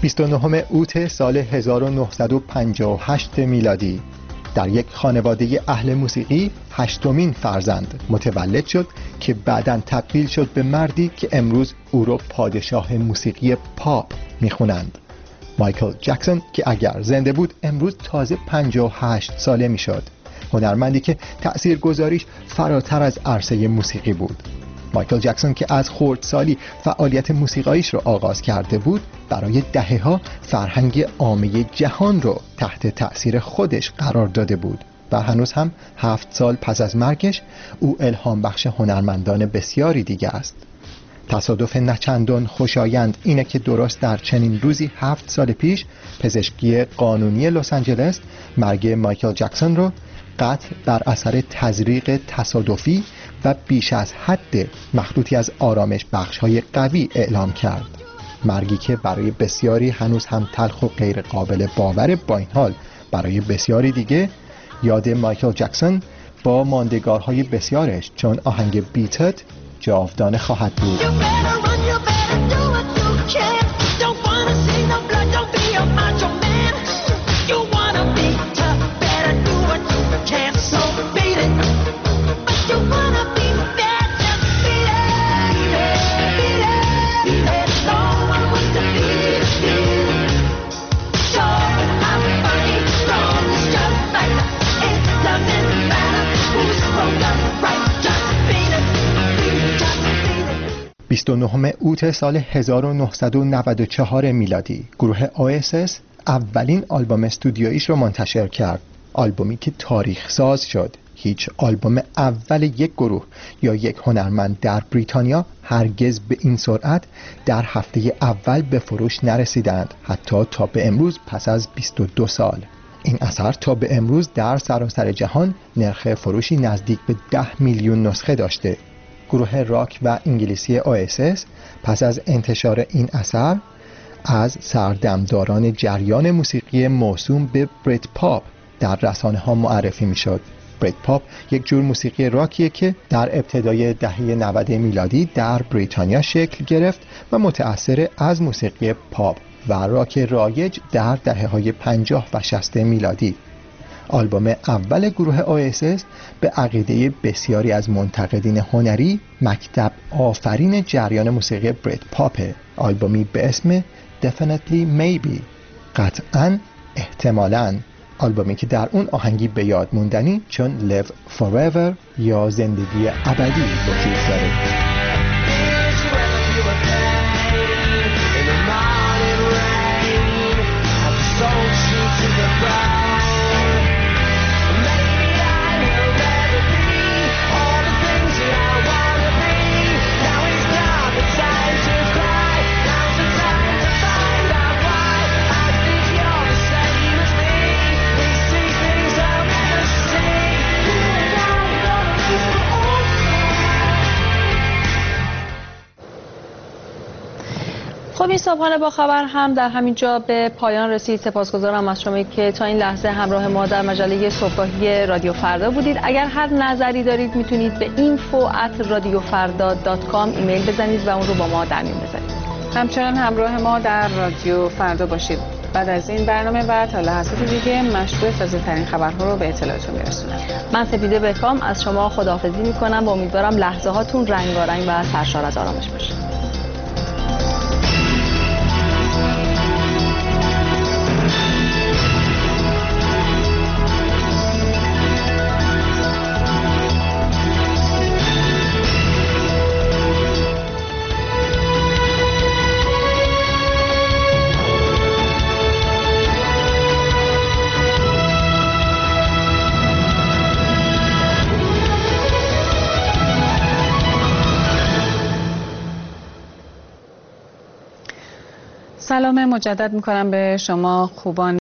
29 اوت سال 1958 میلادی در یک خانواده اهل موسیقی 8مین فرزند متولد شد که بعداً تبدیل شد به مردی که امروز او را پادشاه موسیقی پاپ میخونند. مایکل جکسون که اگر زنده بود امروز تازه 58 ساله میشد. هنرمندی که تأثیرگذاریش فراتر از عرصه موسیقی بود. مایکل جکسون که از خردسالی فعالیت موسیقاییش رو آغاز کرده بود، برای دهه‌ها فرهنگ عامه جهان رو تحت تأثیر خودش قرار داده بود و هنوز هم 7 سال پس از مرگش او الهام بخش هنرمندان بسیاری دیگه است. تصادف نچندان خوشایند اینه که درست در چنین روزی 7 سال پیش پزشکی قانونی لس آنجلس مرگ مایکل جکسون رو قتل بر اثر تزریق تصادفی و بیش از حد مخلوطی از آرامش بخش‌های قوی اعلام کرد. مرگی که برای بسیاری هنوز هم تلخ و غیر قابل باوره، با این حال برای بسیاری دیگه یاد مایکل جکسون با ماندگارهای بسیارش چون آهنگ بیتت جاودانه خواهد بود. ، 29 اوت سال 1994 میلادی گروه OSS اولین آلبوم استودیویش رو منتشر کرد. آلبومی که تاریخ ساز شد. هیچ آلبوم اول یک گروه یا یک هنرمند در بریتانیا هرگز به این سرعت در هفته اول به فروش نرسیدند، حتی تا به امروز پس از 22 سال. این اثر تا به امروز در سراسر جهان نرخ فروشی نزدیک به 10 میلیون نسخه داشته. گروه راک و انگلیسی OSS پس از انتشار این اثر از سردمداران جریان موسیقی موسوم به بریت پاپ در رسانه ها معرفی می شد. بریت پاپ یک جور موسیقی راکیه که در ابتدای دهه 90 میلادی در بریتانیا شکل گرفت و متأثر از موسیقی پاپ و راک رایج در دهه‌های 50 و 60 میلادی. آلبوم اول گروه OSS به عقیده بسیاری از منتقدین هنری مکتب آفرین جریان موسیقی بریت پاپ. آلبومی به اسم Definitely Maybe، قطعاً احتمالاً، آلبومی که در اون آهنگی به یاد موندنی چون Live Forever یا زندگی ابدی وجود داره. این صبحانه با خبر هم در همین جا به پایان رسید. سپاسگزارم از شما که تا این لحظه همراه ما در مجله صبحگاهی رادیو فردا بودید. اگر هر نظری دارید میتونید به info@radiofarda.com ایمیل بزنید و اون رو با ما در میون بذارید. همچنان همراه ما در رادیو فردا باشید. بعد از این برنامه و تا لحظات دیگه مشروع تازه‌ترین خبرها رو به اطلاعتون میرسونم. من سپیده بهکام از شما خداحافظی میکنم و امیدوارم لحظه هاتون رنگارنگ و سرشار از آرامش باشه. سلام مجدد میکنم به شما خوبان